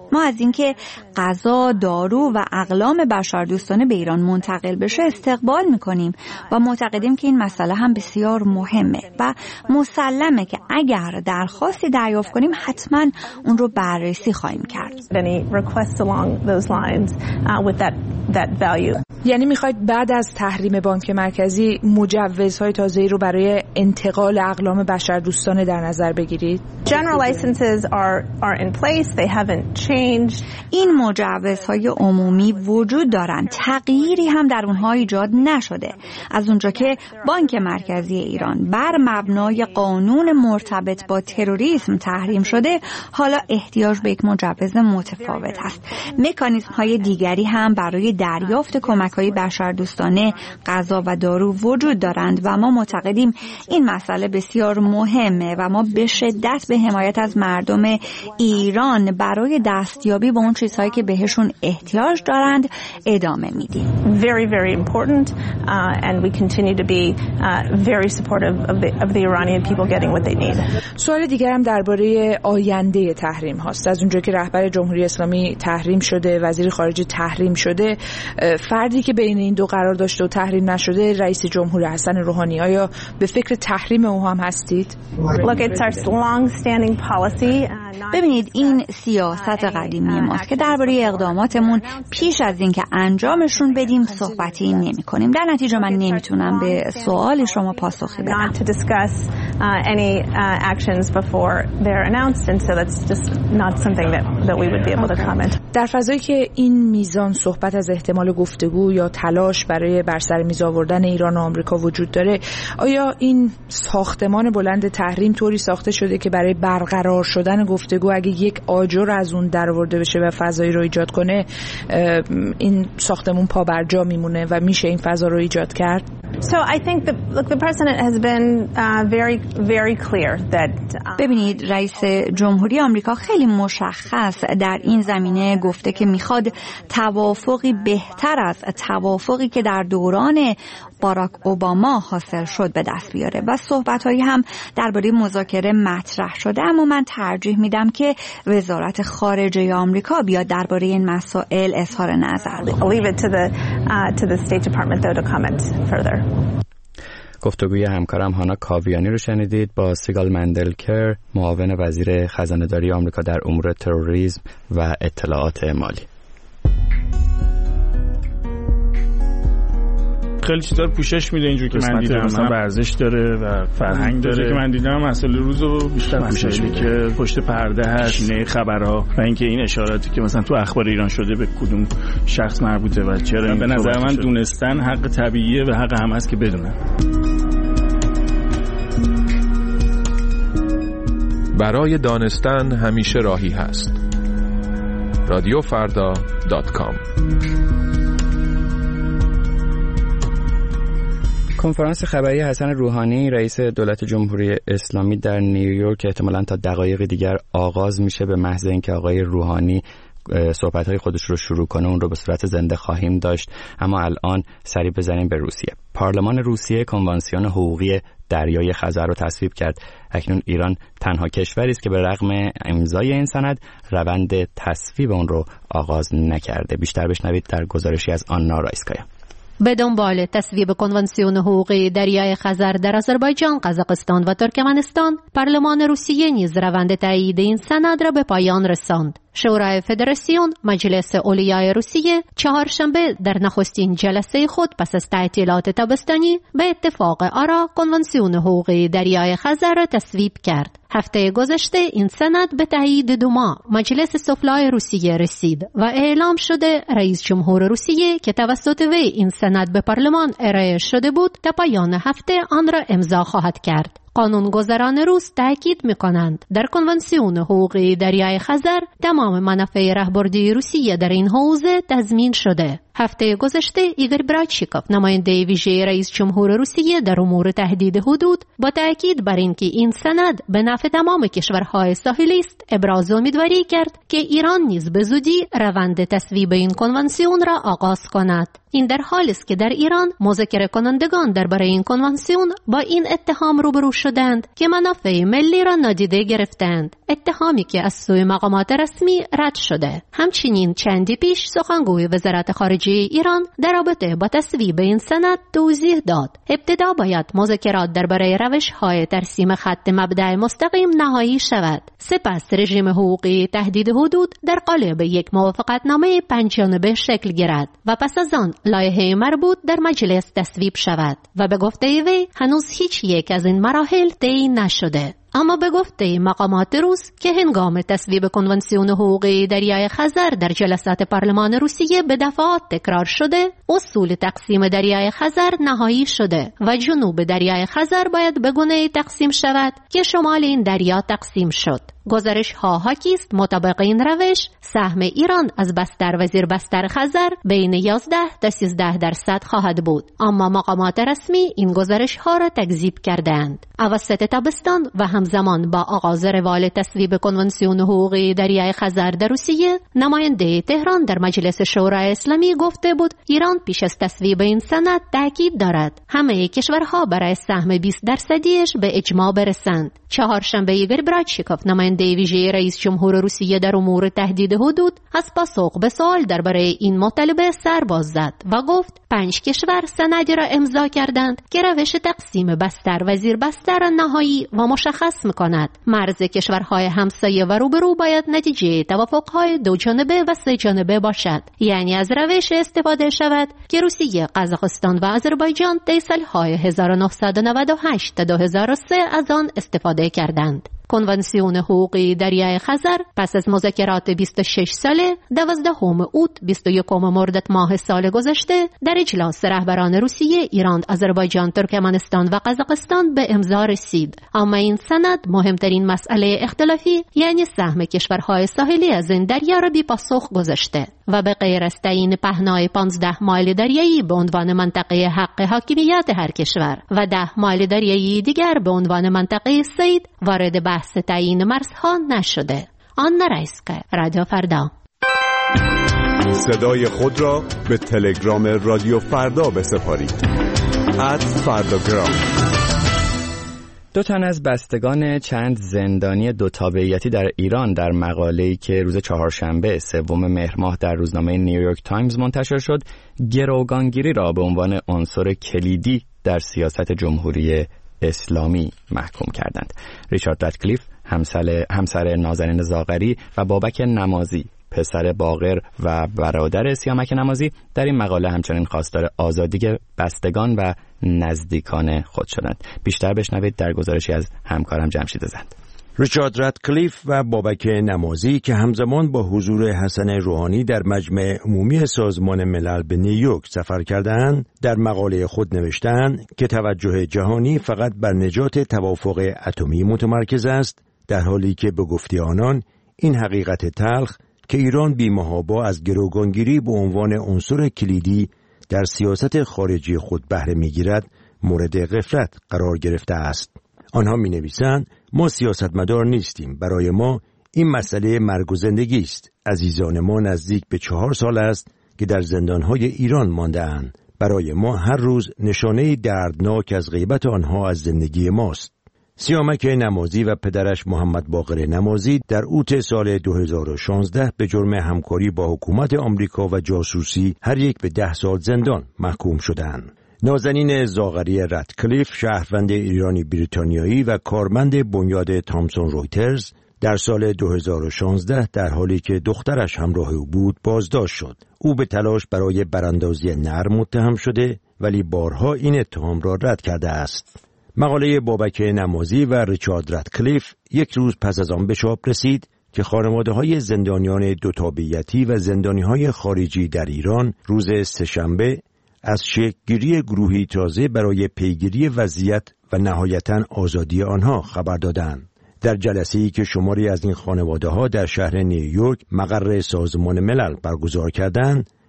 ما از اینکه غذا، دارو و اقلام بشردوستانه به ایران منتقل بشه استقبال میکنیم و معتقدیم که این مسئله هم بسیار مهمه و مسلمه که اگر درخواستی دریافت کنیم حتما اون رو بررسی خواهیم کرد. یعنی میخواید بعد از تحریم بانک مرکزی مجوزهای تازه‌ای رو برای انتقال اقلام بشردوستانه در نظر بگیرید؟ General licenses are are in place. They haven't changed. این مجوزهای عمومی وجود دارند. تغییری هم در اونها ایجاد نشده. از اونجا که بانک مرکزی ایران بر مبنای قانون مرتبط با تروریسم تحریم شده، حالا احتیاج به یک مجوز متفاوت است. مکانیزم‌های دیگری هم برای دریافت کمک‌های بشردوستانه، غذا و دارو وجود دارند و ما معتقدیم این مسئله بسیار مهمه و ما به شدت به حمایت از مردم ایران برای دستیابی به اون چیزهایی که بهشون احتیاج دارند ادامه میدیم. Very very important uh, and we continue to be uh, very supportive of the of the Iranian people getting what they need. سوال دیگر هم درباره آینده تحریم هاست. از اونجایی که رهبر جمهوری اسلامی تحریم شده، وزیر خارجه تحریم شده، فردی که بین این دو قرار داشته و تحریم نشده رئیس جمهور حسن روحانی، آیا به فکر تحریم او هم هستید؟ Look, it's our long-standing policy. ببینید این سیاست قدیمی ماست که درباره اقداماتمون پیش از اینکه انجامشون بدیم صحبتی نمی کنیم. در نتیجه من نمیتونم به سوال شما پاسخی بدم. در فضایی که این میزان صحبت از احتمال گفتگو یا تلاش برای بر سر میز آوردن ایران و آمریکا وجود داره، آیا این ساختمان بلند تحریم طوری ساخته شده که برای برقرار شدن گفتگو اگه یک آجر از اون درآورده بشه و فضایی رو ایجاد کنه این ساختمون پا بر جا میمونه و میشه این فضا رو ایجاد کرد؟ So I think the look the president has been uh, very very clear that uh, ببینید رئیس جمهوری آمریکا خیلی مشخص در این زمینه گفته که میخواد توافقی بهتر از توافقی که در دوران باراک اوباما حاصل شد به دست بیاره و صحبت‌هایی هم درباره مذاکره مطرح شده، اما من ترجیح میدم که وزارت خارجه آمریکا بیاد درباره این مسائل اظهار نظر بکنه. I'll leave it to the uh, to the State Department though to comment further. گفتگوی همکارم هانا کاویانی رو شنیدید با سیگال مندلکر، معاون وزیر خزانه‌داری آمریکا در امور تروریسم و اطلاعات مالی. خیلی چیزا رو پوشش میده اینجوری که من دیدم، مثلا ورزش داره و فرهنگ داره که من دیدم، مسئله روزو بیشتر پوشش میده که پشت پرده هست، نه خبرها و اینکه این اشاراتی که مثلا تو اخبار ایران شده به کدوم شخص مربوطه و چرا. به نظر من دونستن حق طبیعیه و حق هم هست که بدونن. برای دانستن همیشه راهی هست. رادیو فردا دات کام. کنفرانس خبری حسن روحانی رئیس دولت جمهوری اسلامی در نیویورک احتمالاً تا دقایق دیگر آغاز میشه. به محض اینکه آقای روحانی صحبت‌های خودش رو شروع کنه اون رو به صورت زنده خواهیم داشت. اما الان سری بزنیم به روسیه. پارلمان روسیه کنوانسیون حقوقی دریای خزر رو تصویب کرد. اکنون ایران تنها کشوری است که به رغم امضای این سند روند تصویب اون رو آغاز نکرده. بیشتر بشنوید در گزارشی از آنا رایسکایا. به دنبال تصویب کنوانسیون حقوقی دریای خزر در آذربایجان، قزاقستان و ترکمنستان، پارلمان روسیه نیز روند تایید این سند را به پایان رساند. شورای فدراسیون مجلس اولیای روسیه چهارشنبه در نخستین جلسه خود پس از تعطیلات تابستانی به اتفاق آرا کنوانسیون حقوقی دریای خزر را تصویب کرد. هفته گذشته این سند به تایید دوما مجلس سفلای روسیه رسید و اعلام شده رئیس جمهور روسیه که توسط وی این سند به پارلمان ارائه شده بود تا پایان هفته آن را امضا خواهد کرد. قانونگذاران روس تاکید می‌کنند در کنوانسیون حقوقی دریای خزر تمام منافع راهبردی روسیه در این حوزه تضمین شده. هفته گذشته ایگور برادچیکوف نماینده ویژه رئیس جمهور روسیه در امور تهدید حدود با تأکید بر اینکه این سند به نفع تمام کشورهای ساحلی است ابراز امیدواری کرد که ایران نیز به زودی روند تصویب این کنوانسیون را آغاز کند. این در حالی است که در ایران مذاکره کنندگان درباره این کنوانسیون با این اتهام روبرو شدند که منافع ملی را نادیده گرفتند، اتهامی که از سوی مقامات رسمی رد شده. همچنین چندی پیش سخنگوی وزارت خارجه ایران در رابطه با تصویب این سند توضیح داد ابتدا باید مذاکرات درباره روش‌های ترسیم خط مبدأ مستقیم نهایی شود، سپس رژیم حقوقی تهدید حدود در قالب یک موافقتنامه پنج‌جانبه شکل گیرد و پس از آن لایحه مربوط در مجلس تصویب شود و به گفته وی هنوز هیچ یک از این مراحل طی نشده. اما به گفته مقامات روس که هنگام تصویب کنوانسیون حقوقی دریای خزر در جلسات پارلمان روسیه به دفعات تکرار شده، اصول تقسیم دریای خزر نهایی شده و جنوب دریای خزر باید به گونه‌ای تقسیم شود که شمال این دریا تقسیم شد. گزارش ها حاکی است مطابق این روش سهم ایران از بستر و زیر بستر خزر بین یازده تا سیزده درصد خواهد بود، اما مقامات رسمی این گزارش ها را تکذیب کردند. اواسط تابستان و همزمان با آغاز روال تصویب کنوانسیون حقوقی دریای خزر در روسیه، نماینده تهران در مجلس شورای اسلامی گفته بود ایران پیش از تصویب این سند تاکید دارد همه کشورها برای سهم بیست درصدیش به اجماع برسند. چهارشنبه ایگور برادچیکوف نماینده ویژه رئیس جمهور روسیه در امور تهدید حدود از پاسخ به سوال درباره این مطالبه سر باز زد و گفت پنج کشور سندی را امضا کردند که روش تقسیم بستر و زیر بستر نهایی و مشخص می‌کند مرز کشورهای همسایه و روبرو باید نتیجه توافق‌های دو جانبه و سه جانبه باشد، یعنی از روش استفاده شود که روسیه، قزاقستان و آذربایجان طی سال‌های هزار و نهصد و نود و هشت تا دو هزار و سه از آن استفاده کردند. کنوانسیون حقوقی دریای خزر پس از مذاکرات بیست و شش ساله دوازدهم اوت بیست و یکم مرداد ماه سال گذشته در اجلاس رهبران روسیه، ایران، آذربایجان، ترکمنستان و قزاقستان به امضا رسید. اما این سند مهمترین مسئله اختلافی یعنی سهم کشورهای ساحلی از این دریا را بی پاسخ گذاشته و به غیر از تعیین پهنای پانزده مایل دریایی به عنوان منطقه حق حاکمیت هر کشور و ده مایل دریایی دیگر به عنوان منطقه صید وارد بحث تعیین مرزها نشده. آن نرایسکه، رادیو فردا. صدای خود را به تلگرام رادیو فردا بسپارید. ات فرداگرام. دو تن از بستگان چند زندانی دو تابعیتی در ایران در مقاله‌ای که روز چهارشنبه سوم مهر ماه در روزنامه نیویورک تایمز منتشر شد، گروگانگیری را به عنوان عنصر کلیدی در سیاست جمهوری اسلامی محکوم کردند. ریچارد رادکلیف، همسر همسر نازنین زاغری و بابک نمازی، پسر باقر و برادر سیامک نمازی، در این مقاله همچنین خواستار آزادی بستگان و نزدیکان خود شدند. بیشتر بشنوید در گزارشی از همکارم جمشید زند. ریچارد رادکلیف و بابک نمازی که همزمان با حضور حسن روحانی در مجمع عمومی سازمان ملل به نیویورک سفر کردند، در مقاله خود نوشتند که توجه جهانی فقط بر نجات توافق اتمی متمرکز است، در حالی که به گفته آنان این حقیقت تلخ که ایران بی‌محابا از گروگانگیری به عنوان عنصر کلیدی در سیاست خارجی خود بهره می‌گیرد مورد غفلت قرار گرفته است. آنها می‌نویسند ما سیاستمدار نیستیم، برای ما این مسئله مرگ و زندگی است. عزیزان ما نزدیک به چهار سال است که در زندان‌های ایران مانده‌اند. برای ما هر روز نشانه دردناک از غیبت آنها از زندگی ماست. سیامک نمازی و پدرش محمد باقر نمازی در اوت سال دو هزار و شانزده به جرم همکاری با حکومت آمریکا و جاسوسی هر یک به ده سال زندان محکوم شدند. نازنین زاغری رادکلیف، شهروند ایرانی بریتانیایی و کارمند بنیاد تامسون رویترز، در سال دو هزار و شانزده در حالی که دخترش همراه او بود بازداشت شد. او به تلاش برای براندازی نر متهم شده ولی بارها این اتهام را رد کرده است. مقاله بابک نمازی و ریچارد رادکلیف یک روز پس از آن به چاپ رسید که خانواده‌های زندانیان دو تابعیتی و زندانی‌های خارجی در ایران روز سه‌شنبه از شکل‌گیری گروهی تازه برای پیگیری وضعیت و نهایتاً آزادی آنها خبر دادند. در جلسه‌ای که شماری از این خانواده‌ها در شهر نیویورک مقر سازمان ملل برگزار کردند،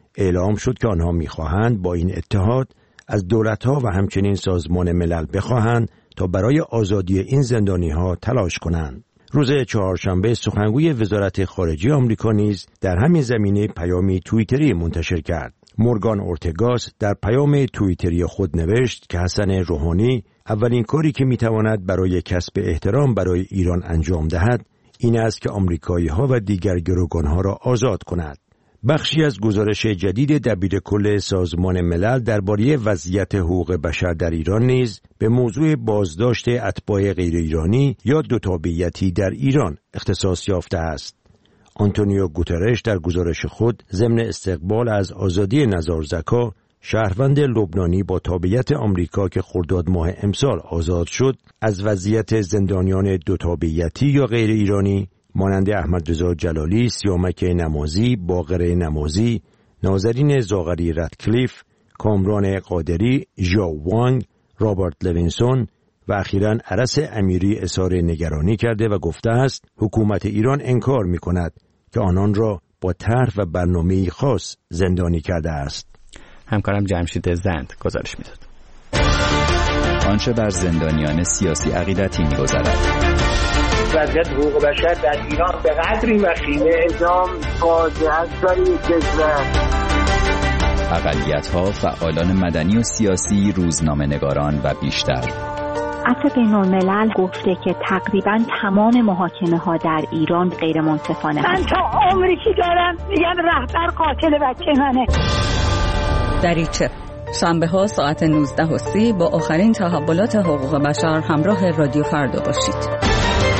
اعلام شد که آنها می‌خواهند با این اتحاد از دولت‌ها و همچنین سازمان ملل بخواهند تا برای آزادی این زندانی‌ها تلاش کنند. روز چهارشنبه سخنگوی وزارت خارجه آمریکا نیز در همین زمینه پیامی توییتری منتشر کرد. مورگان اورتگاس در پیام توییتری خود نوشت که حسن روحانی اولین کاری که میتواند برای کسب احترام برای ایران انجام دهد این است که آمریکایی‌ها و دیگر گروگان‌ها را آزاد کند. بخشی از گزارش جدید دبیرکل سازمان ملل درباره وضعیت حقوق بشر در ایران نیز به موضوع بازداشت اتباع غیر ایرانی یا دوتابعیتی در ایران اختصاص یافته است. آنتونیو گوترش در گزارش خود ضمن استقبال از آزادی نزار زکا، شهروند لبنانی با تابعیت آمریکا که خرداد ماه امسال آزاد شد، از وضعیت زندانیان دوتابعیتی یا غیر ایرانی مانند احمد رضا جلالی، سیامک نمازی، باقر نمازی، نازنین زاغری رتکلیف، کامران قادری، ژائو وانگ، رابرت لوینسون و اخیراً عرس امیری اظهار نگرانی کرده و گفته است حکومت ایران انکار می‌کند که آنان را با طرح و برنامه‌ای خاص زندانی کرده است. همکارم جمشید زند گزارش می‌داد. آنچه بر زندانیان سیاسی عقیدتی می‌گذرد. وضعیت حقوق بشر در ایران به قدری وخیمه اعدام فاجعه است برای کشور. اقلیت‌ها، فعالان مدنی و سیاسی، روزنامه‌نگاران و بیشتر. عفو بین‌الملل گفته که تقریباً تمام محاکمه‌ها در ایران غیر منصفانه من تا عمری که دارم میگم رهبر قاتل بچه منه. دریچه شنبه ها ساعت نوزده و سی با آخرین تحولات حقوق بشر همراه رادیو فردا باشید.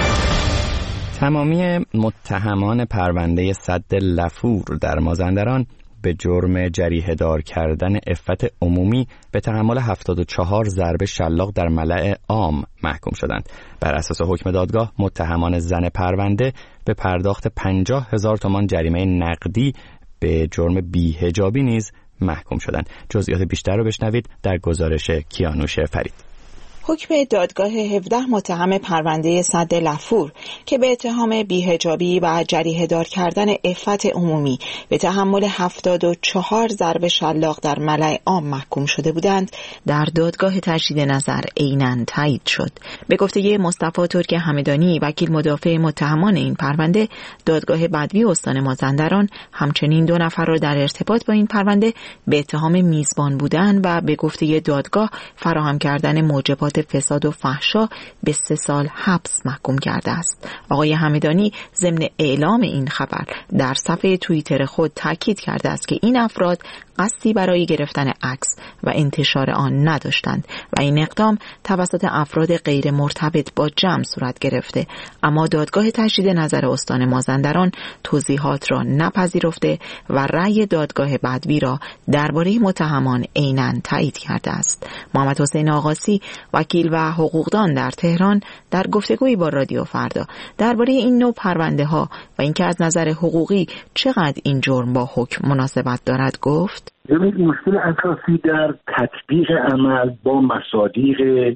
تمامی متهمان پرونده سد لفور در مازندران به جرم جریحه‌دار کردن عفت عمومی به تحمل هفتاد و چهار ضربه شلاق در ملأ عام محکوم شدند. بر اساس حکم دادگاه متهمان زن پرونده به پرداخت پنجاه هزار تومان جریمه نقدی به جرم بی‌حجابی نیز محکوم شدند. جزئیات بیشتر رو بشنوید در گزارش کیانوش فرید. حکم دادگاه هفده متهم پرونده سد لفور که به اتهام بی‌حجابی و جریحه‌دار کردن عفت عمومی به تحمل هفتاد و چهار ضرب شلاق در ملأ عام محکوم شده بودند در دادگاه تجدید نظر عیناً تایید شد. به گفته مصطفی ترک همدانی وکیل مدافع متهمان این پرونده، دادگاه بدوی استان مازندران همچنین دو نفر را در ارتباط با این پرونده به اتهام میزبان بودن و به گفته دادگاه فراهم کردن موجبات فساد و فحشا به سه سال حبس محکوم کرده است. آقای همدانی ضمن اعلام این خبر در صفحه توییتر خود تاکید کرده است که این افراد قصدی برای گرفتن عکس و انتشار آن نداشتند و این اقدام توسط افراد غیر مرتبط با جمع صورت گرفته، اما دادگاه تجدید نظر استان مازندران توضیحات را نپذیرفته و رأی دادگاه بدوی را درباره متهمان عیناً تایید کرده است. محمد حسین آقاسی وکیل و حقوقدان در تهران در گفتگویی با رادیو فردا درباره این نوع پرونده ها و اینکه از نظر حقوقی چقدر این جرم با حکم مناسبت دارد گفت: ببینید مشکل اساسی در تطبیق عمل با مصادیق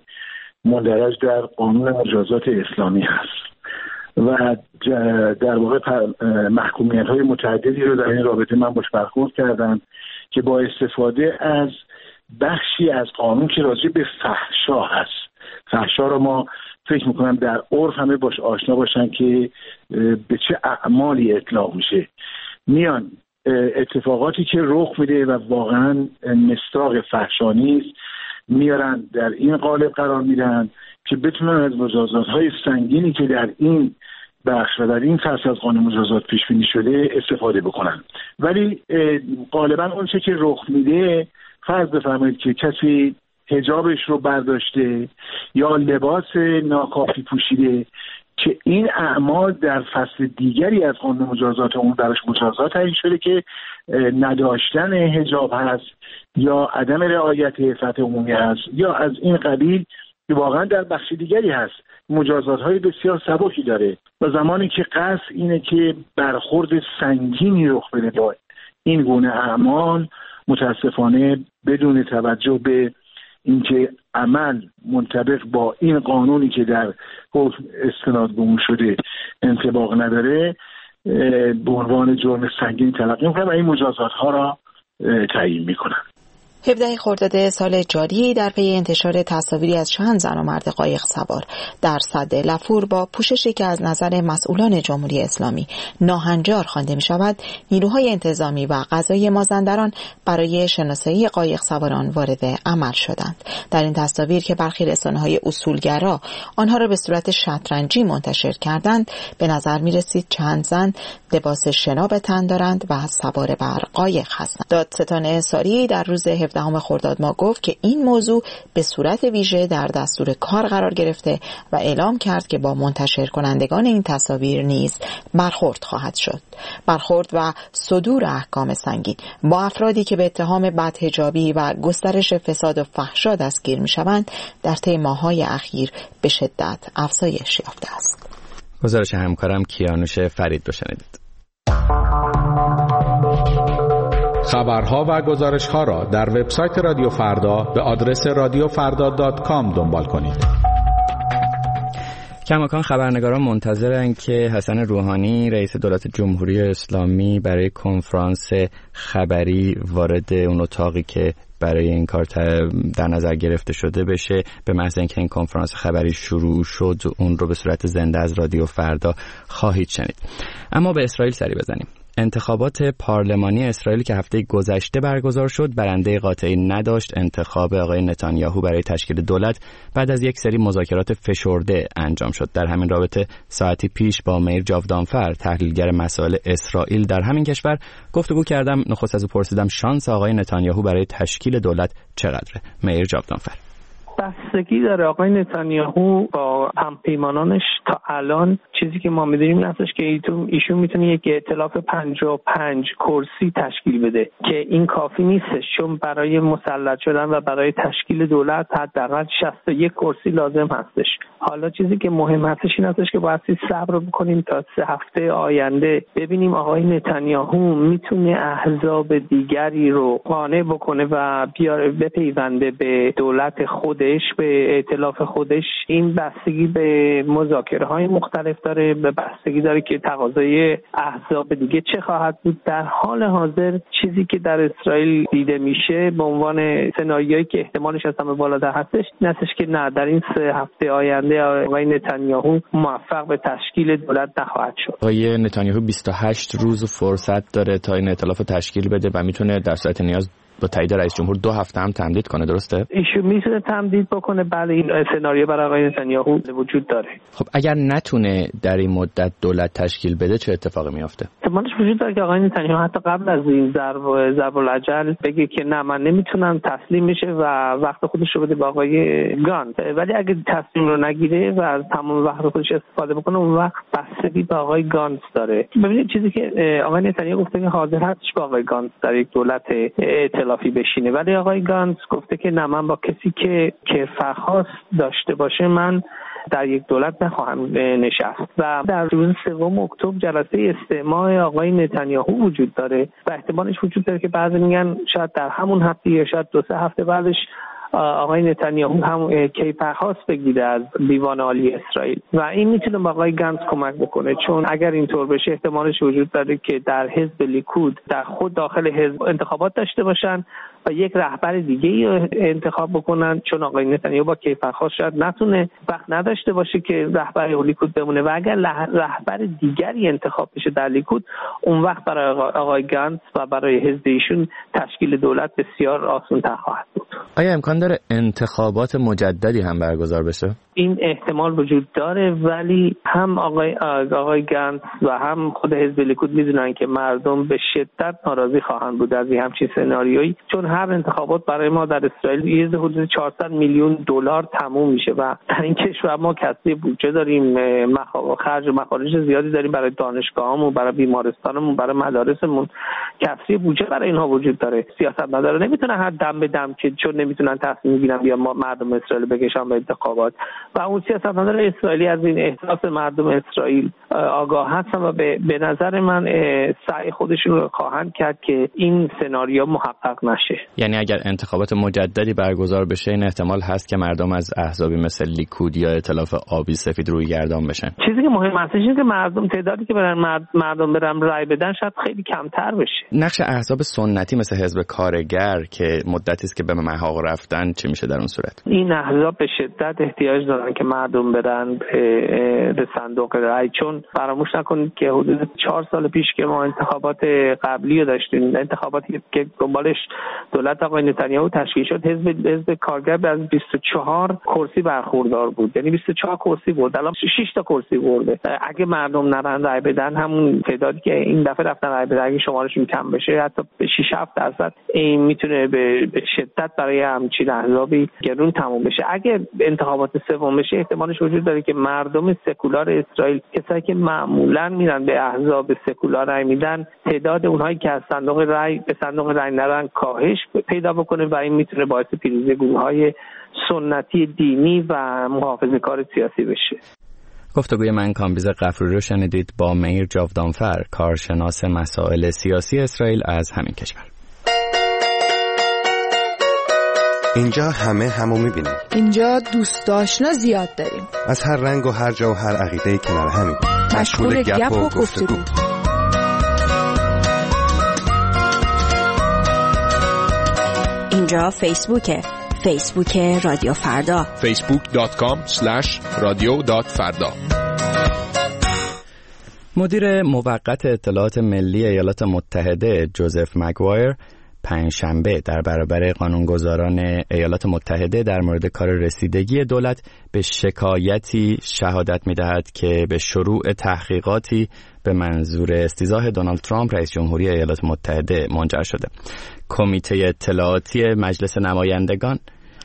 مندرج در قانون مجازات اسلامی هست و در واقع محکومیت های متعددی رو در این رابطه من باش برخورد کردم که با استفاده از بخشی از قانون که راجع به فحشا هست، فحشا رو ما فکر میکنم در عرف همه باش آشنا باشن که به چه اعمالی اطلاق میشه، میان اتفاقاتی که رخ میده و واقعا مصداق فحشا نیست میارن در این قالب قرار میدن که بتونن از مجازات‌های سنگینی که در این بخش و در این فصل از قانون مجازات پیش بینی شده استفاده بکنن. ولی غالبا اون چه که رخ میده، فرض بفرمایید که کسی حجابش رو برداشته یا لباس ناکافی پوشیده که این اعمال در فصل دیگری از قانون مجازات اون درش مجازات تعیین شده که نداشتن حجاب هست یا عدم رعایت عفت عمومی هست یا از این قبیل که واقعا در بخش دیگری هست مجازات های بسیار سبکی داره و زمانی که قصد اینه که برخورد سنگینی رخ بده با این گونه اعمال، متاسفانه بدون توجه به اینکه عمل منطبق با این قانونی که در حکم استناد به اون شده انطباق نداره، به عنوان جرم سنگین تلقی می‌کنه و این مجازات ها را تعیین میکنن. هفدهم خرداد سال جاری در پی انتشار تصاویری از چند زن و مرد قایق سوار در سد لفور با پوششی که از نظر مسئولان جمهوری اسلامی ناهنجار خوانده می شود، نیروهای انتظامی و قضایی مازندران برای شناسایی قایق سواران وارد عمل شدند. در این تصاویر که برخی رسانه‌های اصولگرا آنها را به صورت شطرنجی منتشر کردند، به نظر می رسید چند زن لباس شنا به تن دارند و سوار بر قایق هستند. دادستان احصاری در روز هفدهم خرداد ما گفت که این موضوع به صورت ویژه در دستور کار قرار گرفته و اعلام کرد که با منتشر کنندگان این تصاویر نیز برخورد خواهد شد. برخورد و صدور احکام سنگین با افرادی که به اتهام بدحجابی و گسترش فساد و فحشا دستگیر می‌شوند در طی ماه‌های اخیر به شدت افزایش یافته است. گزارش همکارم کیانوش فرید رو شنیدید. خبرها و گزارش‌ها را در وبسایت رادیو فردا به آدرس رادیو فردا دات کام دنبال کنید. کماکان خبرنگاران منتظرند که حسن روحانی رئیس دولت جمهوری اسلامی برای کنفرانس خبری وارد اون اتاقی که برای این کار در نظر گرفته شده بشه. به محض اینکه این کنفرانس خبری شروع شد اون رو به صورت زنده از رادیو فردا خواهید شنید. اما به اسرائیل سری بزنیم. انتخابات پارلمانی اسرائیل که هفته گذشته برگزار شد برنده قاطعی نداشت. انتخاب آقای نتانیاهو برای تشکیل دولت بعد از یک سری مذاکرات فشرده انجام شد. در همین رابطه ساعتی پیش با میر جاودانفر تحلیلگر مسائل اسرائیل در همین کشور گفتگو کردم. نخست از او پرسیدم شانس آقای نتانیاهو برای تشکیل دولت چقدره. میر جاودانفر: بستگی داره. آقای نتانیاهو با همپیمانانش تا الان چیزی که ما می‌دونیم این هستش که ایشون میتونه یک ائتلاف پنجاه و پنج کرسی تشکیل بده که این کافی نیستش، چون برای مسلط شدن و برای تشکیل دولت حداقل شصت و یک کرسی لازم هستش. حالا چیزی که مهم هستش این هستش که باید صبر بکنیم تا سه هفته آینده ببینیم آقای نتانیاهو میتونه احزاب دیگری رو قانع بکنه و بیاره بپیونده به دولت خود به ائتلاف خودش. این بستگی به مذاکره‌های مختلف داره، به بستگی داره که تقاضای احزاب دیگه چه خواهد بود. در حال حاضر چیزی که در اسرائیل دیده میشه به عنوان سناریویی که احتمالش از همه بالاتر هستش این هستش که نه، در این سه هفته آینده آقای نتانیاهو موفق به تشکیل دولت نخواهد شد. آقای نتانیاهو بیست و هشت روز فرصت داره تا این ائتلاف تشکیل بده و میتونه در صورت نیاز با تایید رئیس جمهور دو هفته هم تمدید کنه، درسته؟ ایشون میتونه تمدید بکنه. بله، این سناریو برای آقای نتانیاهو وجود داره. خب اگر نتونه در این مدت دولت تشکیل بده چه اتفاقی میافته؟ احتمالش وجود داره که آقای نتانیاهو حتی قبل از این ضرب ضرب العجل بگه که نه، من نمیتونم تسلیم بشه و وقت خودش رو بده به آقای گانت. ولی اگه تصمیم رو نگیره و تمام وقت خودش استفاده بکنه اون وقت بستگی به آقای گانت داره. ببینید چیزی که آقای نتانیاهو گفته که حاضر هستش با آقای گانت در یک دولت ائتلافی بشینه، ولی آقای گانت گفته که نه، من با کسی که کفر خاص داشته باشه من در یک دولت نخواهم نشست. و در روز سوم اکتبر جلسه استماع آقای نتانیاهو وجود داره و احتمالش وجود داره که بعضی میگن شاید در همون هفته یا شاید دو سه هفته بعدش آقای نتانیاهو هم کیفرخواست بگیره از دیوان عالی اسرائیل و این میتونه با آقای گنتس کمک بکنه، چون اگر اینطور بشه احتمالش وجود داره که در حزب لیکود در خود داخل حزب انتخابات داشته باشن و یک رهبر دیگه ای انتخاب بکنن، چون آقای نتانیاهو با کیفرخواست شاید نتونه وقت نداشته باشه که رهبر لیکود بمونه و اگر رهبر دیگری انتخاب بشه در لیکود اون وقت برای آقای گنتس و برای حزب ایشون تشکیل دولت بسیار آسان‌تر خواهد بود. آیا امکان داره انتخابات مجددی هم برگزار بشه؟ این احتمال وجود داره، ولی هم آقای آقای گنتس و هم خود حزب لیکود میدونن که مردم به شدت ناراضی خواهند بود از این همچین سناریویی، چون هر انتخابات برای ما در اسرائیل یه حدود چهارصد میلیون دلار تموم میشه و در این کشور ما کسری بودجه داریم، خرج و مخارج زیادی داریم برای دانشگاهامون، برای بیمارستانمون، برای مدارسمون، کسری بودجه برای اینها وجود داره. سیاستمدارا نمیتونن هر دم به دم که چون نمیتونن تصمیم بگیرن بیا مردم اسرائیل بکشن به انتخابات و اون سیاستمدار اسرائیلی از این احساس مردم اسرائیل آگاه هستن و به, به نظر من سعی خودشون رو خواهند کرد که این سناریو محقق نشه. یعنی اگر انتخابات مجددی برگزار بشه این احتمال هست که مردم از احزابی مثل لیکود یا ائتلاف آبی سفید روی گردان بشن. چیزی که مهم هستش اینه که مردم تعدادی که برن مردم برن رای بدن شاید خیلی کمتر بشه. نقش احزاب سنتی مثل حزب کارگر که مدتی است که به محاق رفتن چی میشه در اون صورت؟ این احزاب به شدت احتیاج دارن که مردم برن به صندوق رای، چون فراموش نکنید که حدود چهار سال پیش که ما انتخابات قبلی رو داشتیم، انتخاباتی که دنبالش دولت آقای نتانیاهو تشکیل شد، حزب حزب کارگر از بیست و چهار کرسی برخوردار بود، یعنی بیست و چهار کرسی برد، الان شش تا کرسی برده. اگه مردم نرن رای بدن، همون تعدادی که این دفعه رفتن رای بدن اگه شمارشون کم بشه حتی به شش هفت درصد، این میتونه به شدت برای همچین احزابی گرون تموم بشه. اگه انتخابات سوم بشه احتمالش وجود داره که مردم سکولار اسرائیل، کسایی که معمولا میرن به احزاب سکولار رای میدن، تعداد اونهایی که از صندوق رای به صندوق رای نرن کاهش پیدا بکنه و این میتونه باعث پیروزی گروه‌های سنتی دینی و محافظه‌کار سیاسی بشه. گفتگوی من کامبیز غفوری رو شنیدید با میر جاودانفر، کارشناس مسائل سیاسی اسرائیل از همین کشور. اینجا همه همو میبینیم. اینجا دوست آشنا زیاد داریم. از هر رنگ و هر جا و هر عقیده‌ای کنار همیم. مشغول گپ و گفتگو. اینجا فیسبوکه. فیسبوک رادیو فردا. فیسبوک دات کام اسلش رادیو دات فردا. مدیر موقت اطلاعات ملی ایالات متحده جوزف مگوایر پنجشنبه در برابر قانونگذاران ایالات متحده در مورد کار رسیدگی دولت به شکایتی شهادت می‌دهد که به شروع تحقیقاتی به منظور استیضاح دونالد ترامپ رئیس جمهوری ایالات متحده منجر شده. کمیته اطلاعاتی مجلس نمایندگان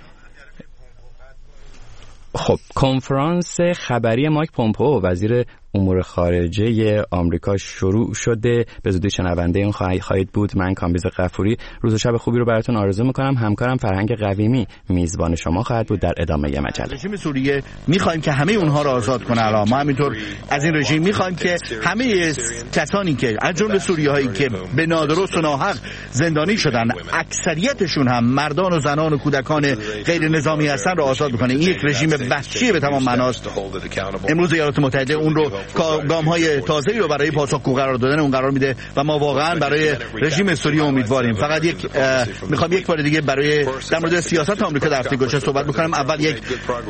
خب کنفرانس خبری مایک پومپئو وزیر امور خارجه آمریکا شروع شده. به زودی شنونده اون خواهید بود. من کامبیز غفوری روز و شب خوبی رو براتون آرزو میکنم. همکارم فرهنگ قویمی میزبان شما خواهد بود در ادامه مجله. رژیم سوریه میخوایم که همه اونها رو آزاد کنه. الان ما همینطور از این رژیم میخوایم که همه کسانی که از جمله سوریه‌هایی که به نادرست و ناحق زندانی شدن، اکثریتشون هم مردان و زنان و کودکان غیر نظامی هستن رو آزاد بکنه. این یک رژیم وحشی به تمام معناست. امروز ایالات متحده اون رو گام‌های تازه‌ای رو برای پاسخگو قرار دادن اون قرار میده و ما واقعا برای رژیم سوریه امیدواریم. فقط یک میخوام یک بار دیگه برای در مورد سیاست آمریکا در هفته گذشته صحبت بکنم. اول یک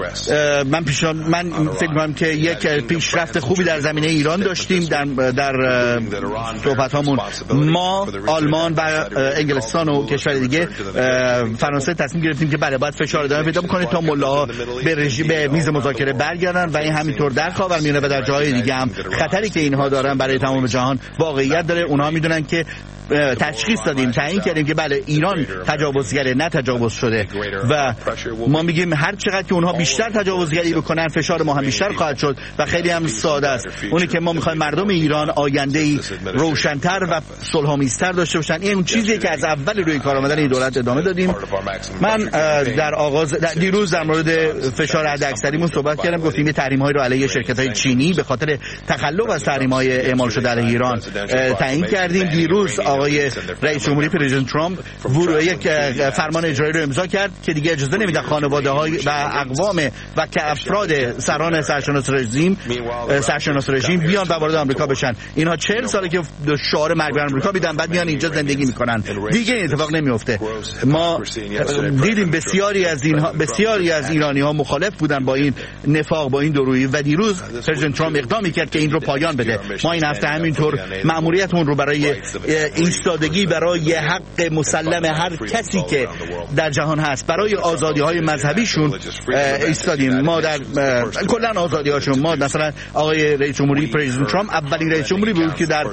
من پیشان من فکر می‌کنم که یک پیشرفت خوبی در زمینه ایران داشتیم در در صحبت‌هامون. ما آلمان و انگلستان و کشور دیگه فرانسه تصمیم گرفتیم که بله باید فشار ادامه پیدا بکنه تا ملاها به رژیم به میز مذاکره برگردن و این همینطور در خاورمیانه و در جاهای دیگه هم خطری که اینها دارن برای تمام جهان واقعیت داره. اونها میدونن که تشخیص دادیم، تعیین کردیم که بله ایران تجاوزگره، نه تجاوز شده و ما میگیم هر چقدر که اونها بیشتر تجاوزگری بکنن فشار ما هم بیشتر خواهد شد و خیلی هم ساده است. اونی که ما میخوایم مردم ایران آینده‌ای روشن‌تر و صلح‌آمیزتر داشته باشن. این اون چیزیه که از اول روی کار آمدن این دولت ادامه دادیم. من در آغاز دیروز در مورد فشار حداکثریمون صحبت کردم، گفتیم یه تحریم‌های رو علیه شرکت‌های چینی به خاطر تخلف از تحریم‌های اعمال شده علیه ایران تعیین کردیم. دیروز آقای رئیس جمهوری پرزیدنت ترامپ ورود یک فرمان اجرایی رو امضا کرد که دیگه اجازه نمیده خانواده‌های و اقوام و که افراد سران سرشناس رژیم سرشناس رژیم بیان و وارد آمریکا بشن. اینها چهل ساله که شعار مرگ بر آمریکا میدن، بعد میان اینجا زندگی میکنن. دیگه این اتفاق نمیفته. ما دیدیم بسیاری از اینها بسیاری از ایرانی‌ها مخالف بودن با این نفاق، با این دورویی و دیروز پرزیدنت ترامپ اقدامی کرد که این رو پایان بده. ما این هفته همینطور مأموریتمون رو برای ایستادگی برای حق مسلم هر کسی که در جهان هست، برای آزادی‌های مذهبیشون ایستادیم. ما در کلا آزادی‌هاشون، ما مثلا آقای رئیس جمهوری پرزیدنت ترامپ اولین رئیس جمهوری بود که در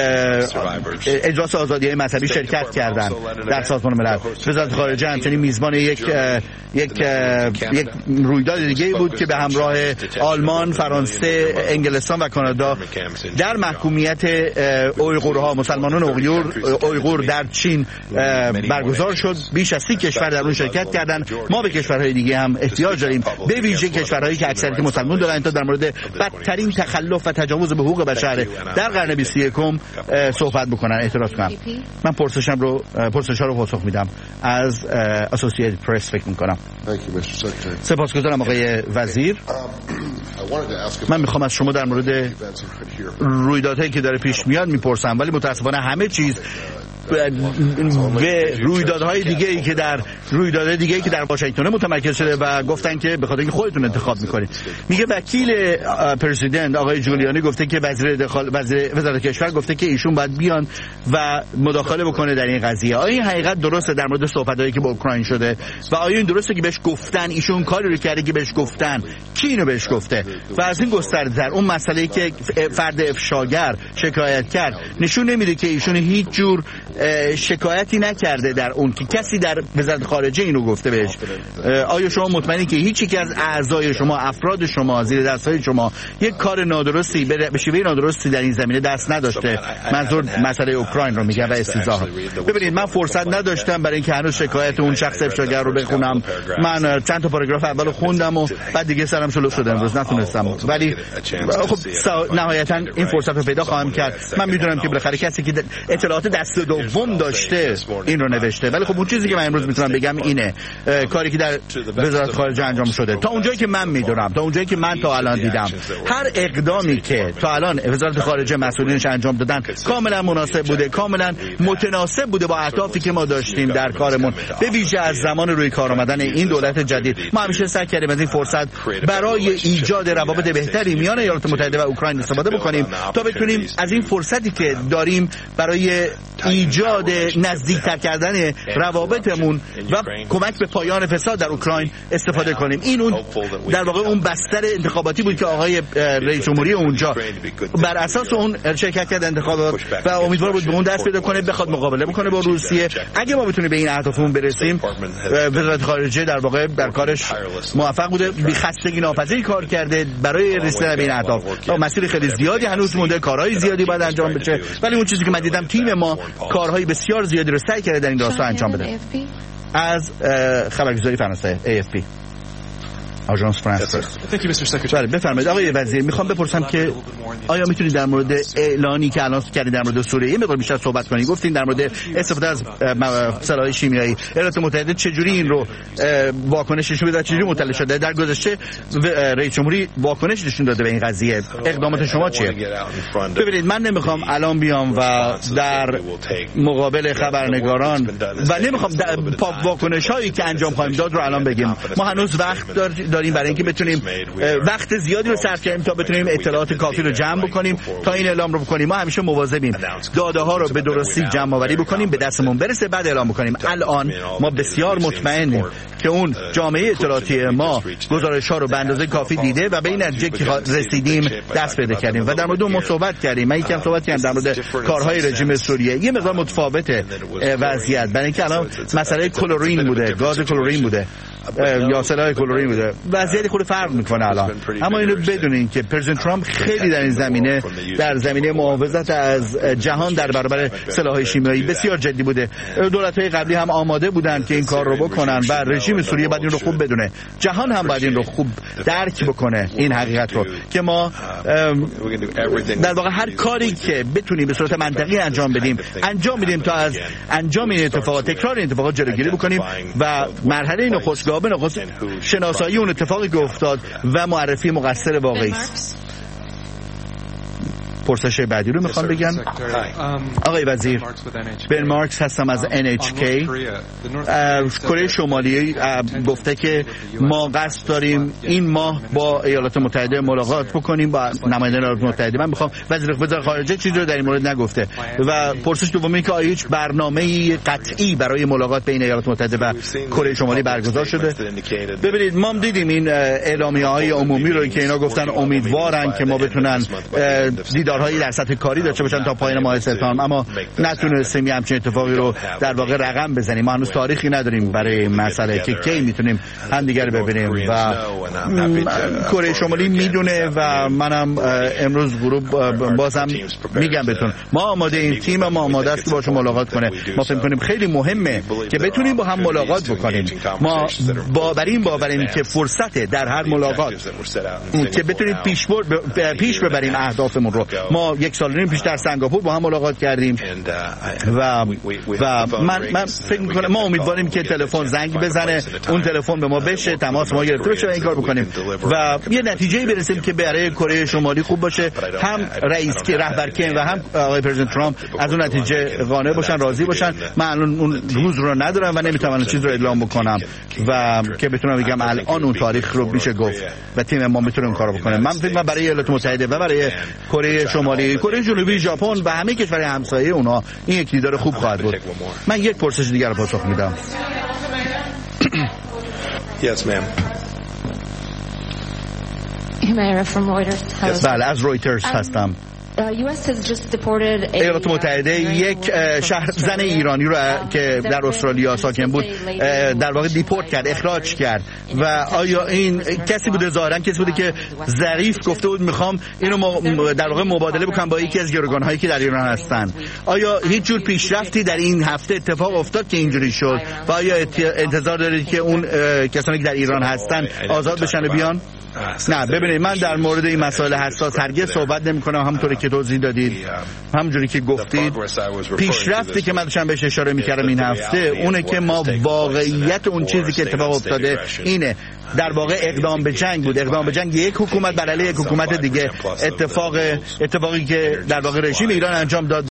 اجراس آزادی‌های مذهبی شرکت کردن در سازمان ملل. وزارت خارجه همچنین میزبان یک یک یک رویداد دیگه بود که به همراه آلمان، فرانسه، انگلستان و کانادا در محکومیت اویغورها، مسلمانان اویغور اویغور در چین برگزار شد. بیش از سی کشور در اون شرکت کردن. ما به کشورهای دیگه هم احتیاج داریم، به ویژه کشورهایی که اکثریت مسلمان دارن تا در مورد بدترین تخلف و تجاوز به حقوق بشر در قرن بیست و یکم صحبت بکنن، اعتراض کنن. من پرسشم رو پرسش‌ها رو پاسخ میدم از اسوسییتد پرس فکر می‌کنم. سپاسگزارم آقای وزیر. من میخوام از شما در مورد رویدادهایی که داره پیش میاد میپرسم، ولی متاسفانه همه چیز به رویدادهای دیگه‌ای که در رویدادهای دیگه‌ای که در واشنگتن متمرکز شده و گفتن که به خاطر اینکه خودتون انتخاب می‌کنید. میگه وکیل پرزیدنت آقای جولیانی گفته که وزیر داخل وزیر وزارت کشور گفته که ایشون باید بیان و مداخله بکنه در این قضیه. آیا این حقیقت درسته در مورد صحبتایی که با اوکراین شده و آیا این درسته که بهش گفتن ایشون کاری رو کرده که بهش گفتن؟ کی اینو بهش گفته؟ و از این گسترده‌تر اون مسئله‌ای که فرد افشاگر شکایت کرد نشون نمیده که ایشون هیچ جور شکایتی نکرده در اون که کسی در وزارت خارجه اینو گفته بهش. آیا شما مطمئنی که هیچ یک از اعضای شما، افراد شما، زیر دستهای شما یک کار نادرستی به شیوه نادرستی در این زمینه دست نداشته؟ منظور مسئله اوکراین رو میگم و استیزا. ببینید من فرصت نداشتم برای اینکه هنوز شکایت اون شخص افشاگر رو بخونم. من چند تا پاراگراف اول خوندم و بعد دیگه سرم شلوغ شد، امروز نتونستم، ولی خب نهایتا این فرصت رو پیدا خواهم کرد. من میدونم که بالاخره کسی که اطلاعات دست دوم داشته این رو نوشته، ولی خب اون چیزی که من امروز میتونم بگم اینه کاری که در وزارت خارجه انجام شده تا اونجایی که من میدونم، تا اونجایی که من تا الان دیدم، هر اقدامی که تا الان وزارت خارجه مسئولینش انجام دادن کاملا مناسب بوده، کاملا متناسب بوده با اهدافی که ما داشتیم در کارمون. به ویژه از زمان روی کار آمدن این دولت جدید ما همیشه سعی کردیم از این فرصت برای ایجاد روابط بهتری میان ایالات متحده و اوکراین استفاده بکنیم تا بتونیم از این فرصتی که داریم برای ایجاد نزدیکتر کردن روابطمون و کمک به پایان فساد در اوکراین استفاده کنیم. این اون در واقع اون بستر انتخاباتی بود که آقای رئیس جمهوری اونجا بر اساس اون شرکت کرد انتخابات و امیدوار بود به اون دست پیدا کنه، بخواد مقابله بکنه با روسیه. اگه ما بتونیم به این اهدافمون برسیم، وزارت خارجه در واقع در کارش موفق بوده، بی خستگی ناپذیری کار کرده برای رسیدن به این اهداف. مسیر خیلی زیادی هنوز مونده، کارهای زیادی باید انجام بشه، ولی اون چیزی که من دیدم تیم ما کارهای بسیار زیادی رو سعی کرده در این راستا انجام بده. از خبرگزاری فرانسه ای اف پی، آژانس فرانس. بله بفرمایید آقای وزیر. میخوام بپرسم که آیا میتونید در مورد اعلانی که الان کردید در مورد سوریه یه مقدار بیشتر صحبت کنید؟ گفتین در مورد استفاده از سلاح شیمیایی ایالات متحده چجوری این رو واکنش نشون داده، چجوری مطلع شده؟ در گذشته رئیس جمهوری واکنش نشون داده به این قضیه، اقدامات شما چیه؟ ببینید من نمیخوام الان بیام و در مقابل خبرنگاران و نمیخوام واکنش هایی که انجام خواهیم داد رو الان بگیم. ما هنوز وقت داریم برای اینکه بتونیم وقت زیادی رو صرف کنیم تا بتونیم اطلاعات کافی رو جمع بکنیم تا این اعلام رو بکنیم. ما همیشه مواظبیم داده ها رو به درستی جمع آوری بکنیم، به دستمون برسه، بعد اعلام بکنیم. الان ما بسیار مطمئنیم که اون جامعه اطلاعاتی ما گزارش ها رو به اندازه کافی دیده و به این نتیجه که رسیدیم دست پیدا کردیم و در مورد اون صحبت کردیم. من یکم صحبت کردم در مورد کارهای رژیم سوریه. یه مقدار متفاوته وضعیت، برای اینکه الان مسئله کلورین بوده، گاز کلورین بوده یا سلاح کلورین بوده، وضعیت خود فرق میکنه الان. اما اینو بدونین که پرزیدنت ترامپ خیلی در این زمینه در زمینه محافظت از جهان در برابر سلاح شیمیایی بسیار جدی بوده. دولت‌های قبلی هم آماده بودن که این کار رو بکنن و رژیم سوریه باید این رو خوب بدونه، جهان هم باید این رو خوب درک بکنه، این حقیقت رو که ما در واقع هر کاری که بتونیم به صورت منطقی انجام بدیم انجام میدیم تا از انجام این اتفاقات، تکرار این اتفاقات جلوگیری بکنیم و مرحله نخست به نخست شناسایی اون اتفاقی که افتاد و معرفی مقصر واقعی است. پرسش بعدی رو میخوام بگم. آقای وزیر، بن مارکس هستم از ان اچ کی. کره شمالی گفته که ما قصد داریم این ماه با ایالات متحده ملاقات بکنیم، با نمایندگان ایالات متحده. من میخوام وزیر وزارت خارجه چیزی رو در این مورد نگفته و پرسش دومی که آیا هیچ برنامه‌ای قطعی برای ملاقات بین ایالات متحده و کره شمالی برگزار شده؟ ببینید ما دیدیم این اعلامیه‌های عمومی رو که اینا گفتن امیدوارن که ما بتونن دیدار انتشارهایی در سطح کاری داشته باشن تا پایان ماه سپتامبر، اما نتونستیم یه همچین اتفاقی رو در واقع رقم بزنیم. ما هنوز تاریخی نداریم برای مسئله که کی میتونیم همدیگر رو ببینیم و کره شمالی میدونه و منم امروز گروه بازم میگم بهتون ما آماده این تیم ما آماده است که باشون ملاقات کنه. ما فکر کنیم خیلی مهمه که بتونیم با هم ملاقات بکنیم. ما باوریم باوریم که فرصت در هر ملاقات که بتونیم پیش بر... پیش ببریم اهدافمون رو. ما یک سال و نیم پیش در سنگاپور با هم ملاقات کردیم و و من من فکر می‌کنم ما امیدواریم که تلفن زنگ بزنه، اون تلفن به ما بشه، تماس ما گرفته بشه و این کار بکنیم و یه نتیجه‌ای برسیم که برای کره شمالی خوب باشه. هم رئیس که رهبر کیم و هم آقای پرزیدنت ترامپ از اون نتیجه قانع باشن، راضی باشن. من الان اون روز رو ندارم و نمیتونم چیز رو اعلام بکنم و که بتونم بگم الان اون تاریخ رو میشه گفت و تیم ما میتونه اون کارو بکنه. من فکر کنم برای ایالات متحده و برای کره شمالی، کره جنوبی، ژاپن و همه کشورهای همسایه اونها این یک دیدار خوب خواهد بود. من یک پرسش دیگر رو پاسخ میدم. Yes, ma'am. بله، از رویترز هستم. ایالات متحده یک شهر زن ایرانی رو که در استرالیا ساکن بود در واقع دیپورت کرد، اخراج کرد و آیا این کسی بوده؟ ظاهرا کسی بوده که ظریف گفته بود میخوام اینو در واقع مبادله بکنم با یکی از گروگان‌هایی که در ایران هستن. آیا هیچ جور پیشرفتی در این هفته اتفاق افتاد که اینجوری شد و آیا انتظار دارید که اون کسانی که در ایران هستن آزاد بشن و بیان؟ نه، ببینید من در مورد این مسائل حساس هرگز صحبت نمی‌کنم. همونطوری که توضیح دادید، همونجوری که گفتید، پیشرفتی که من داشتم بهش اشاره می‌کردم این هفته اونه که ما واقعیت اون چیزی که اتفاق افتاده اینه. در واقع اقدام به جنگ بود، اقدام به جنگ یک حکومت بر علیه یک حکومت دیگه. اتفاق اتفاقی که در واقع رژیم ایران انجام داد